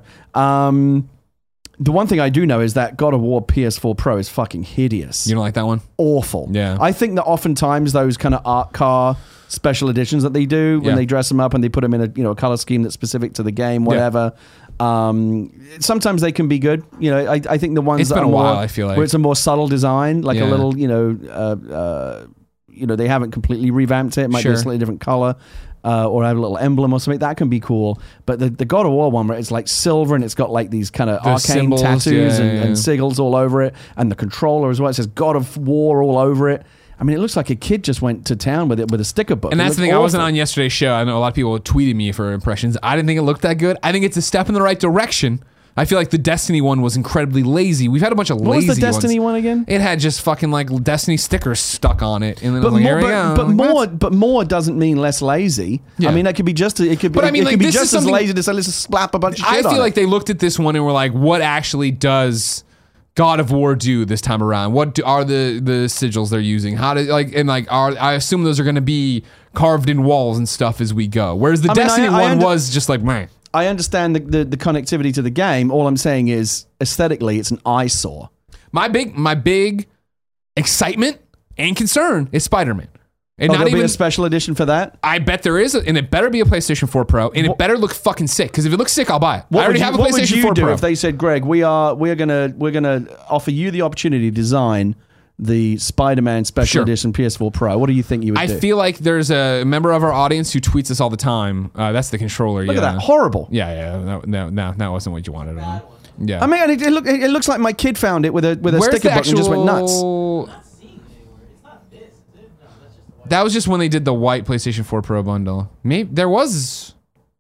Um, the one thing I do know is that God of War P S four Pro is fucking hideous. You don't like that one? Awful. Yeah. I think that oftentimes those kind of art car special editions that they do when Yeah. they dress them up and they put them in a you know a color scheme that's specific to the game, whatever. Um, sometimes they can be good. You know, I, I think the ones It's that been are a more, while, I feel like. where it's a more subtle design, like Yeah. a little you know, uh, uh, you know, they haven't completely revamped it. It might be Sure. a slightly different color. Uh, or have a little emblem or something that can be cool, but the, the God of War one where it's like silver and it's got like these kind of The arcane symbols, tattoos yeah, and, yeah. and sigils all over it, and the controller as well. It says God of War all over it. I mean, it looks like a kid just went to town with it with a sticker book. And It that's the looks thing. I wasn't awful. on yesterday's show. I know a lot of people tweeted me for impressions. I didn't think it looked that good. I think it's a step in the right direction. I feel like the Destiny one was incredibly lazy. We've had a bunch of What lazy was the Destiny ones. one again? It had just fucking like Destiny stickers stuck on it, and then But I was like, more, here we but, go. but Like, more, what? but more doesn't mean less lazy. Yeah. I mean, that could be just. It could be. But I mean, it like, could be this is just as something- lazy to say let's just slap a bunch of shit I on feel it. like they looked at this one and were like, what actually does God of War do this time around? What do, are the the sigils they're using? How do like and like are I assume those are going to be carved in walls and stuff as we go. Whereas the I mean, I- Destiny I one under- was just like, man. I understand the, the the connectivity to the game. All I'm saying is aesthetically, it's an eyesore. My big my big excitement and concern is Spider-Man. And Oh, not there'll be even a special edition for that. I bet there is, and it better be a PlayStation four Pro, and it better look fucking sick. Because if it looks sick, I'll buy it. What I already would you, have a what would PlayStation you four do Pro. if they said, "Greg, we are we're gonna we're gonna offer you the opportunity to design the Spider-Man Special Sure. Edition P S four Pro"? What do you think you would I do? feel like there's a member of our audience who tweets us all the time. Uh, that's the controller. Look yeah. at that, horrible. Yeah, yeah. No, no, no, that wasn't what you wanted. On. Yeah. I mean, it, it, look, it looks like my kid found it with a with a Where's sticker the book and just went nuts. actual? Not seeing it anywhere. It's not this, is it? No, that's just the white. That was just when they did the white PlayStation four Pro bundle. Maybe there was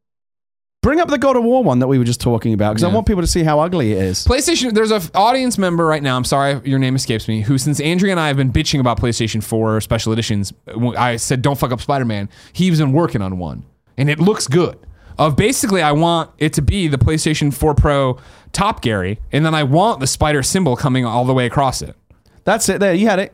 Bring up the God of War one that we were just talking about because I Yeah. want people to see how ugly it is. PlayStation. There's a f- audience member right now. I'm sorry, your name escapes me. Who, since Andrea and I have been bitching about PlayStation four special editions, I said don't fuck up Spider-Man. He's been working on one, and it looks good. Of basically, I want it to be the PlayStation four Pro top Gary, and then I want the spider symbol coming all the way across it. That's it. There, you had it.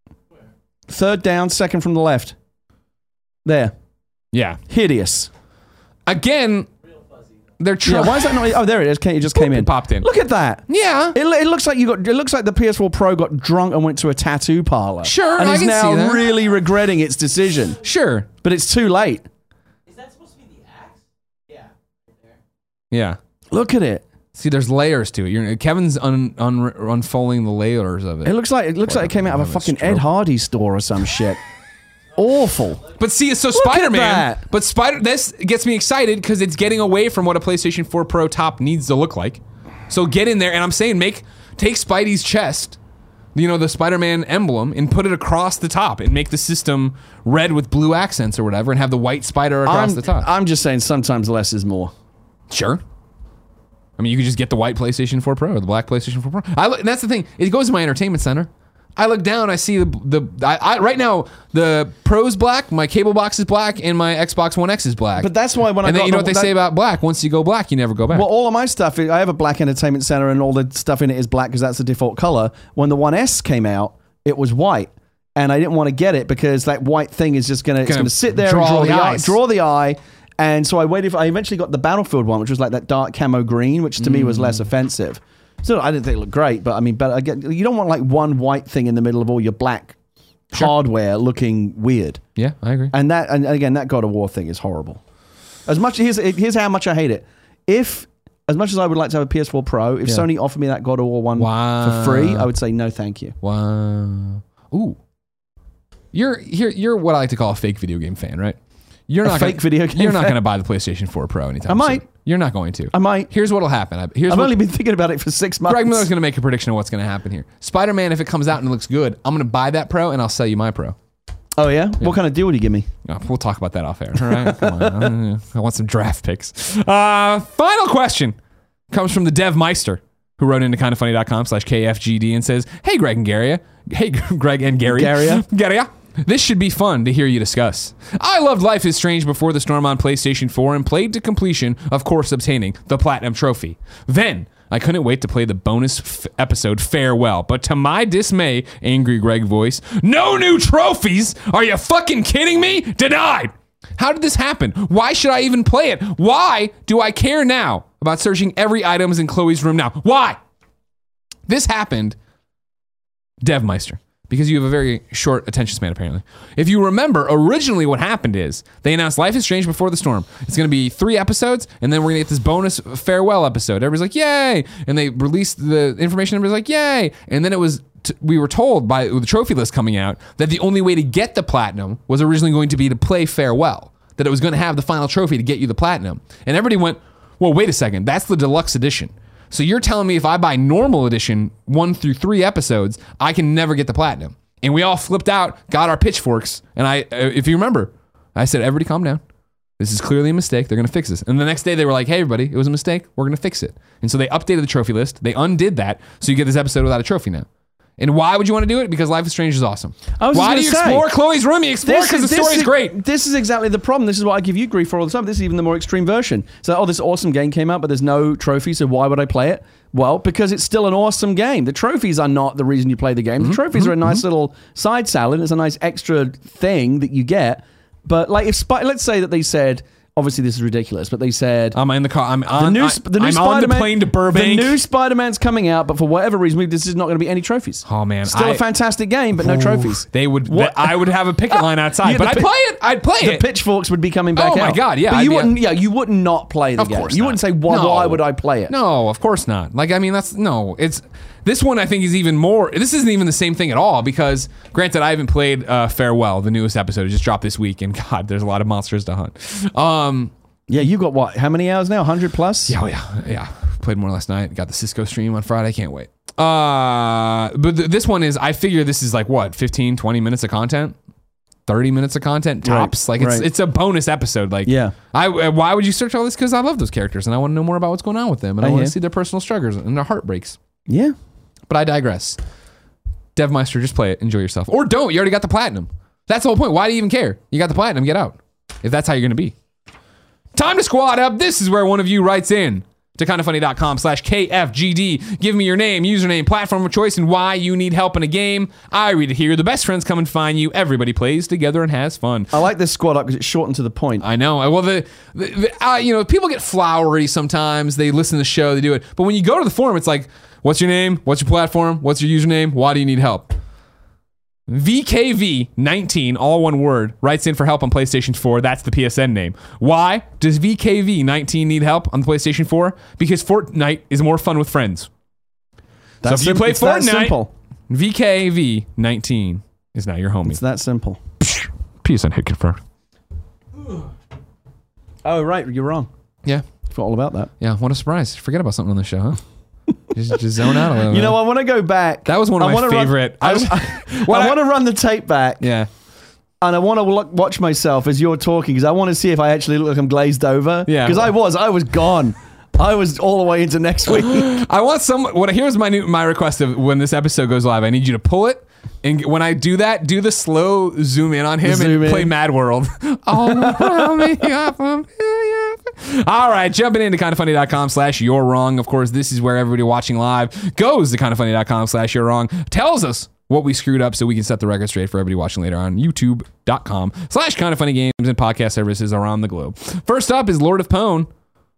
Third down, second from the left. There, Yeah. hideous. Again, they're Yeah, trying. why is that not? Oh, there it is. It just came in. It popped in. Look at that. Yeah. It, lo- it looks like you got. It looks like the P S four Pro got drunk and went to a tattoo parlor. Sure, and I is can now see that. really regretting its decision. Sure. But it's too late. Is that supposed to be the axe? Yeah. Right there. Yeah. Look at it. See, there's layers to it. You're, Kevin's un, un, unfolding the layers of it. It looks like it looks like it came out of a Have a fucking stroke. Ed Hardy store or some shit. Awful. But see, so at Spider-Man. that. But Spider. This gets me excited because it's getting away from what a PlayStation four Pro top needs to look like. So get in there, and I'm saying, make take Spidey's chest, you know, the Spider-Man emblem, and put it across the top, and make the system red with blue accents or whatever, and have the white spider across I'm, the top. I'm just saying sometimes less is more. Sure. I mean, you could just get the white PlayStation four Pro or the black PlayStation four Pro. I look, and that's the thing. It goes to my entertainment center. I look down. I see the the. I, I right now the Pro's black. My cable box is black, and my Xbox One X is black. But that's why when I and then got you know the- what they that- say about black. Once you go black, you never go back. Well, all of my stuff, I have a black entertainment center and all the stuff in it is black because that's the default color. When the one S came out, it was white. And I didn't want to get it because that white thing is just going to it's Gonna going to sit there draw and draw the the, eye, eyes. draw the eye. And so I waited for, I eventually got the Battlefield one, which was like that dark camo green, which to me was less offensive. Still, I didn't think it looked great, but I mean, but I get, you don't want like one white thing in the middle of all your black hardware looking weird. yeah, I agree. And that, and again, that God of War thing is horrible. As much here's here's how much I hate it. If as much as I would like to have a P S four Pro, if Yeah. Sony offered me that God of War one Wow. for free, I would say no, thank you. Wow. Ooh. You're you're you're what I like to call a fake video game fan, right? You're A not fake gonna, video game You're not fan? going to buy the PlayStation four Pro anytime I might. soon. You're not going to. I might. Here's what'll happen. I- Here's I've what, only been thinking about it for six months. Greg Miller's going to make a prediction of what's going to happen here. Spider-Man, if it comes out and it looks good, I'm going to buy that Pro and I'll sell you my Pro. Oh yeah? What kind of deal would you give me? Oh, we'll talk about that off air. All right, come on. I want some draft picks. Uh, final question comes from the Dev Meister, who wrote into kindoffunny.com slash KFGD and says, "Hey, Greg and Gary. Hey, Greg and Gary. Garia? Gary. This should be fun to hear you discuss. I loved Life is Strange Before the Storm on PlayStation four and played to completion, of course obtaining the Platinum Trophy. Then, I couldn't wait to play the bonus f- episode Farewell, but to my dismay, angry Greg voice, no new trophies? Are you fucking kidding me? Denied! How did this happen? Why should I even play it? Why do I care now about searching every items in Chloe's room now? Why? This happened, DevMeister, because you have a very short attention span, apparently. If you remember, originally what happened is they announced Life is Strange Before the Storm. It's going to be three episodes, and then we're going to get this bonus farewell episode. Everybody's like, yay! And they released the information, everybody's like, yay! And then it was, t- we were told by the trophy list coming out that the only way to get the platinum was originally going to be to play Farewell, that it was going to have the final trophy to get you the platinum. And everybody went, well, wait a second, that's the deluxe edition. So you're telling me if I buy normal edition, one through three episodes, I can never get the platinum. And we all flipped out, got our pitchforks, and I, uh, if you remember, I said, everybody calm down. This is clearly a mistake. They're going to fix this. And the next day they were like, hey, everybody, it was a mistake. We're going to fix it. And so they updated the trophy list. They undid that. So you get this episode without a trophy now. And why would you want to do it? Because Life is Strange is awesome. I was just Why do gonna you say, explore Chloe's room? You explore because the this story is great. This is exactly the problem. This is what I give you grief for all the time. This is even the more extreme version. So, oh, this awesome game came out, but there's no trophy, so why would I play it? Well, because it's still an awesome game. The trophies are not the reason you play the game. The trophies Mm-hmm. are a nice little side salad. It's a nice extra thing that you get. But like, if Sp- let's say that they said, obviously this is ridiculous, but they said I'm in the car. I'm the on, new, I, Sp- the new I'm Spider-Man, on the plane to Burbank. The new Spider-Man's coming out, but for whatever reason, we- this is not going to be any trophies. Oh, man. Still I- a fantastic game, but no trophies. They would. What? I would have a picket line outside, Yeah, but the I'd pi- play it. I'd play The it. pitchforks would be coming back Oh out. my God, yeah, But I'd you be a- wouldn't. Yeah, you would not play the Of game. course You not. wouldn't say, why, No. why would I play it? No, of course not. Like, I mean, that's no. It's this one. I think is even more. This isn't even the same thing at all because, granted, I haven't played uh, Farewell, the newest episode. It just dropped this week, and God, there's a lot of monsters to hunt. Um, Yeah, you got what? How many hours now? one hundred plus? yeah, oh yeah, yeah. Played more last night. Got the Cisco stream on Friday. Can't wait. Uh, but th- this one is. I figure this is like what fifteen, twenty minutes of content. thirty minutes of content tops. Right, like it's right. it's a bonus episode. Like Yeah. I uh, why would you search all this? Because I love those characters and I want to know more about what's going on with them and I, I want hear. to see their personal struggles and their heartbreaks. Yeah. But I digress. DevMeister, just play it. Enjoy yourself. Or don't. You already got the platinum. That's the whole point. Why do you even care? You got the platinum. Get out. If that's how you're going to be. Time to squad up. This is where one of you writes in to kindafunny.com slash KFGD. Give me your name, username, platform of choice, and why you need help in a game. I read it here. The best friends come and find you. Everybody plays together and has fun. I like this squad up because it's short and to the point. I know. Well, the, the, the uh, you know, people get flowery sometimes. They listen to the show, they do it. But when you go to the forum, it's like, what's your name? What's your platform? What's your username? Why do you need help? V K V nineteen, all one word, writes in for help on PlayStation four. That's the P S N name. Why does V K V nineteen need help on the PlayStation four? Because Fortnite is more fun with friends. That's so if you sim- play it's that Fortnite, simple. V K V nineteen is now your homie. It's that simple. P S N hit confirmed. Oh, right. You're wrong. Yeah. Forgot all about that. Yeah. What a surprise. Forget about something on the show, huh? just, just zone out a little bit. You know, I want to go back. That was one of I my wanna run- favorite. I, I was- I, What I- want to run the tape back. Yeah. And I want to look, watch myself as you're talking because I want to see if I actually look like I'm glazed over. Yeah. Because I was. I was gone. I was all the way into next week. I want some. What here's my new my request of when this episode goes live. I need you to pull it, and when I do that, do the slow zoom in on him Zoom and in. play Mad World. All around me, up a million. All right, jumping into kindafunny.com slash you're wrong. Of course, this is where everybody watching live goes to kindafunny.com slash you're wrong. Tells us what we screwed up so we can set the record straight for everybody watching later on youtube.com slash kindafunnygames and podcast services around the globe. First up is Lord of Pwn.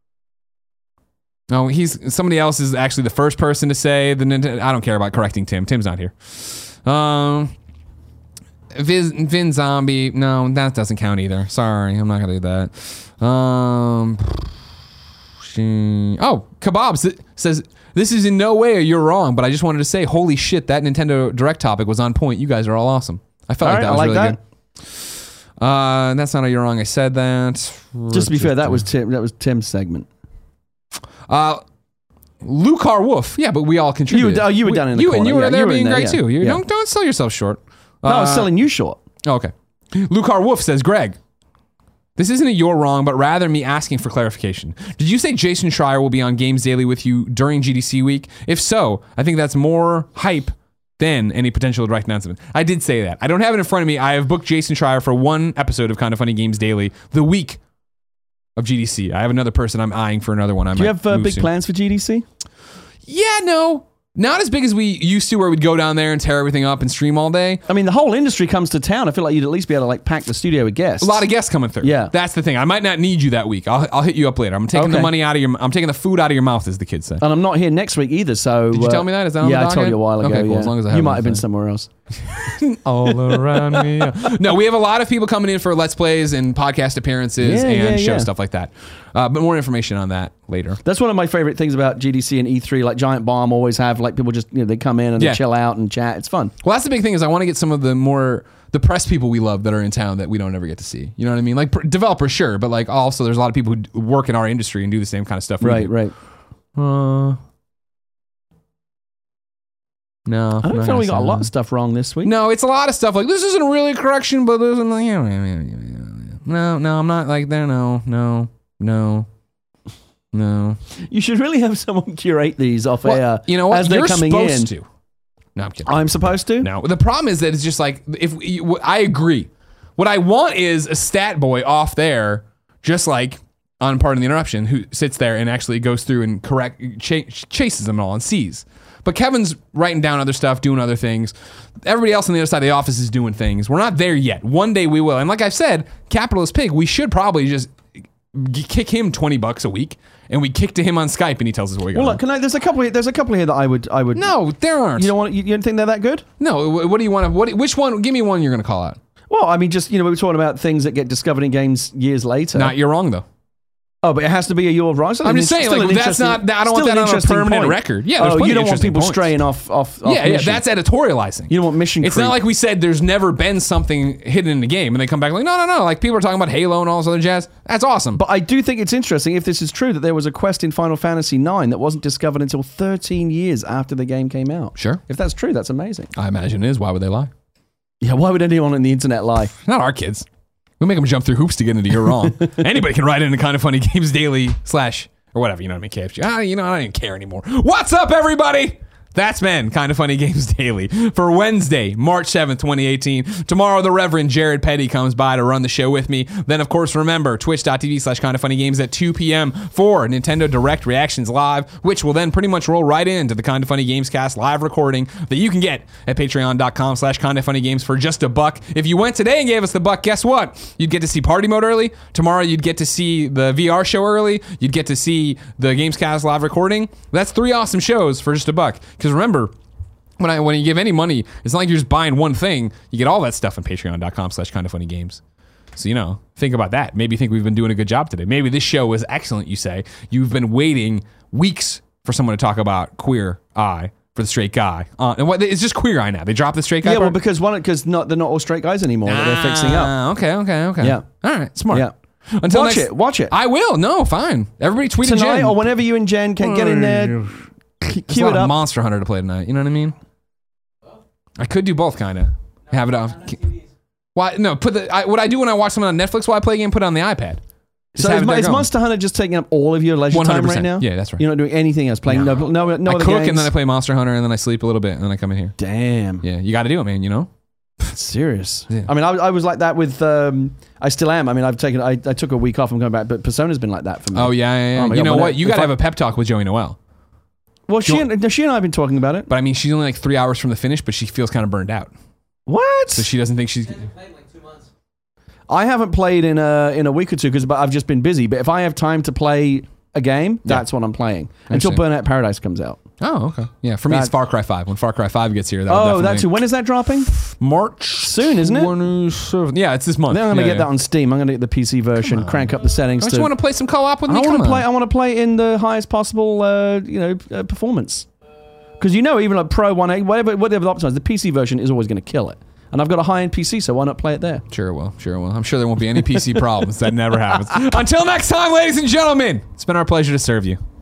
No, he's somebody else is actually the first person to say the Nintendo. I don't care about correcting Tim. Tim's not here. Um, Viz, Vin Zombie. No, that doesn't count either. Sorry, I'm not gonna do that. Um, she- oh, Kebabs says this is in no way a you're wrong, but I just wanted to say, holy shit, that Nintendo Direct topic was on point. You guys are all awesome. I felt All like right, that I was like really that. good. Uh, that's not a you're wrong. I said that. Just to be fair, that was Tim. That was Tim's segment. Uh, Lucar Wolf. Yeah, but we all You contributed. were, oh, you were We- down in the you, corner. And you were Yeah, there you were being in there, great yeah. too. You Yeah. don't don't sell yourself short. No, I was Uh, selling you short. oh, okay. Lucar Wolf says, Greg, this isn't a you're wrong, but rather me asking for clarification. Did you say Jason Schreier will be on Games Daily with you during G D C week? If so, I think that's more hype than any potential direct announcement. I did say that. I don't have it in front of me. I have booked Jason Schreier for one episode of Kinda Funny Games Daily the week of G D C. I have another person I'm eyeing for another one. I Do you might have uh, move big soon. plans for G D C? Yeah, no. Not as big as we used to, where we'd go down there and tear everything up and stream all day. I mean, the whole industry comes to town. I feel like you'd at least be able to like pack the studio with guests. A lot of guests coming through. Yeah. That's the thing. I might not need you that week. I'll, I'll hit you up later. I'm taking the Okay. money out of your I'm taking the food out of your mouth, as the kids say. And I'm not here next week either. So Did you uh, tell me that? Is that on yeah, the I told docket? you a while ago. Okay, cool. yeah. As long as I you have might have been anything. somewhere else. All around me. No, we have a lot of people coming in for Let's Plays and podcast appearances Yeah, and yeah, show yeah. stuff like that. Uh, but more information on that later. That's one of my favorite things about G D C and E three. Like Giant Bomb always have like people just you know they come in and Yeah. they chill out and chat. It's fun. Well, that's the big thing is I want to get some of the more the press people we love that are in town that we don't ever get to see. You know what I mean? Like pr- developers, sure, but like also there's a lot of people who d- work in our industry and do the same kind of stuff. we Right, do. right. Uh, no, I don't feel we got a lot of stuff wrong this week. No, it's a lot of stuff. Like this isn't really a correction, but there's an, no, no, I'm not like there. No, no, no, no. You should really have someone curate these off Well, air. you know what? As they're You're coming supposed in. to. No, I'm kidding. I'm supposed to. No, the problem is that it's just like if you, I agree. What I want is a stat boy off there, just like on Pardon the Interruption, who sits there and actually goes through and correct ch- chases them all and sees. But Kevin's writing down other stuff, doing other things. Everybody else on the other side of the office is doing things. We're not there yet. One day we will. And like I've said, Capitalist Pig, we should probably just g- kick him twenty bucks a week, and we kick to him on Skype, and he tells us where we go. Well, look, can I? There's a couple. Here, there's a couple here that I would. I would. No, there aren't. You don't want. You, you don't think they're that good? No. What, what do you want to? What? Which one? Give me one you're going to call out. Well, I mean, just you know, we were talking about things that get discovered in games years later. Not you're wrong though. Oh, but it has to be a you're right. I'm just saying, like, that's not. I don't want that on a permanent record. Yeah, there's oh, plenty you don't of want interesting people points. straying off. Off. off Yeah, yeah, mission. that's editorializing. You don't want mission. It's creep. not like we said there's never been something hidden in the game, and they come back like, no, no, no. Like people are talking about Halo and all this other jazz. That's awesome. But I do think it's interesting if this is true that there was a quest in Final Fantasy nine that wasn't discovered until thirteen years after the game came out. Sure. If that's true, that's amazing. I imagine it is. Why would they lie? Yeah, why would anyone on the internet lie? Not our kids. We make them jump through hoops to get into You're Wrong. Anybody can write into Kind of Funny Games Daily slash or whatever. You know what I mean? K F G. Ah, you know, I don't even care anymore. What's up, everybody? That's been Kind of Funny Games Daily for Wednesday, March seventh, twenty eighteen. Tomorrow, the Reverend Jared Petty comes by to run the show with me. Then, of course, remember, twitch.tv slash Kind of Funny Games at two p.m. for Nintendo Direct Reactions Live, which will then pretty much roll right into the Kind of Funny Games Cast live recording that you can get at patreon.com slash Kind of Funny Games for just a buck. If you went today and gave us the buck, guess what? You'd get to see Party Mode early. Tomorrow, you'd get to see the V R show early. You'd get to see the Games Cast live recording. That's three awesome shows for just a buck. Because remember, when I when you give any money, it's not like you're just buying one thing. You get all that stuff on patreon.com slash kind of funny games. So, you know, think about that. Maybe you think we've been doing a good job today. Maybe this show was excellent, you say. You've been waiting weeks for someone to talk about Queer Eye for the straight guy. Uh, and what, it's just Queer Eye now. They dropped the straight guy Yeah, well, part? because one, because not they're not all straight guys anymore that they're fixing up. Ah, okay, okay, okay. Yeah. All right, smart. Yeah. Until Watch next, it. Watch it. I will. No, fine. Everybody tweet at Tonight Jen. or whenever you and Jen can get in there, There's a cue lot it of up. Monster Hunter to play tonight. You know what I mean? I could do both, kind of. Have it off. Why? No, put the. I, what I do when I watch something on Netflix while I play a game, put it on the iPad. Just So have is, it there is going. Monster Hunter just taking up all of your leisure one time hundred right percent. now? Yeah, that's right. You're not doing anything else. Playing no, no, no, no I other cook games? and then I play Monster Hunter and then I sleep a little bit and then I come in here. Damn. Yeah, you got to do it, man. You know. Serious. Yeah. I mean, I, I was like that with. Um, I still am. I mean, I've taken. I, I took a week off. I'm going back, but Persona's been like that for me. Oh yeah, yeah. yeah. Oh, my you God, know when what? I- You if got to I- have a pep talk with Joey Noelle. Well, she and, she and I have been talking about it. But I mean, she's only like three hours from the finish, but she feels kind of burned out, What? so she doesn't think she's. Played in like two months. I haven't played in a in a week or two because I've just been busy. But if I have time to play a game, that's what I'm playing until Interesting. Burnout Paradise comes out. Oh, okay. Yeah, for me, it's That- Far Cry five. When Far Cry five gets here, that'll Oh, definitely. that's when is that dropping? March Soon, isn't it? twenty-seventh. Yeah, it's this month. Then I'm gonna yeah, get yeah. that on Steam. I'm gonna get the P C version, crank up the settings. Don't to, you want to play some co-op with I me? want Come to play. on. I want to play in the highest possible, uh, you know, uh, performance. Because you know, even like Pro one eighty, whatever, whatever the optimize, the P C version is always going to kill it. And I've got a high-end P C, so why not play it there? Sure it will. Sure it will. I'm sure there won't be any P C problems. That never happens. Until next time, ladies and gentlemen, it's been our pleasure to serve you.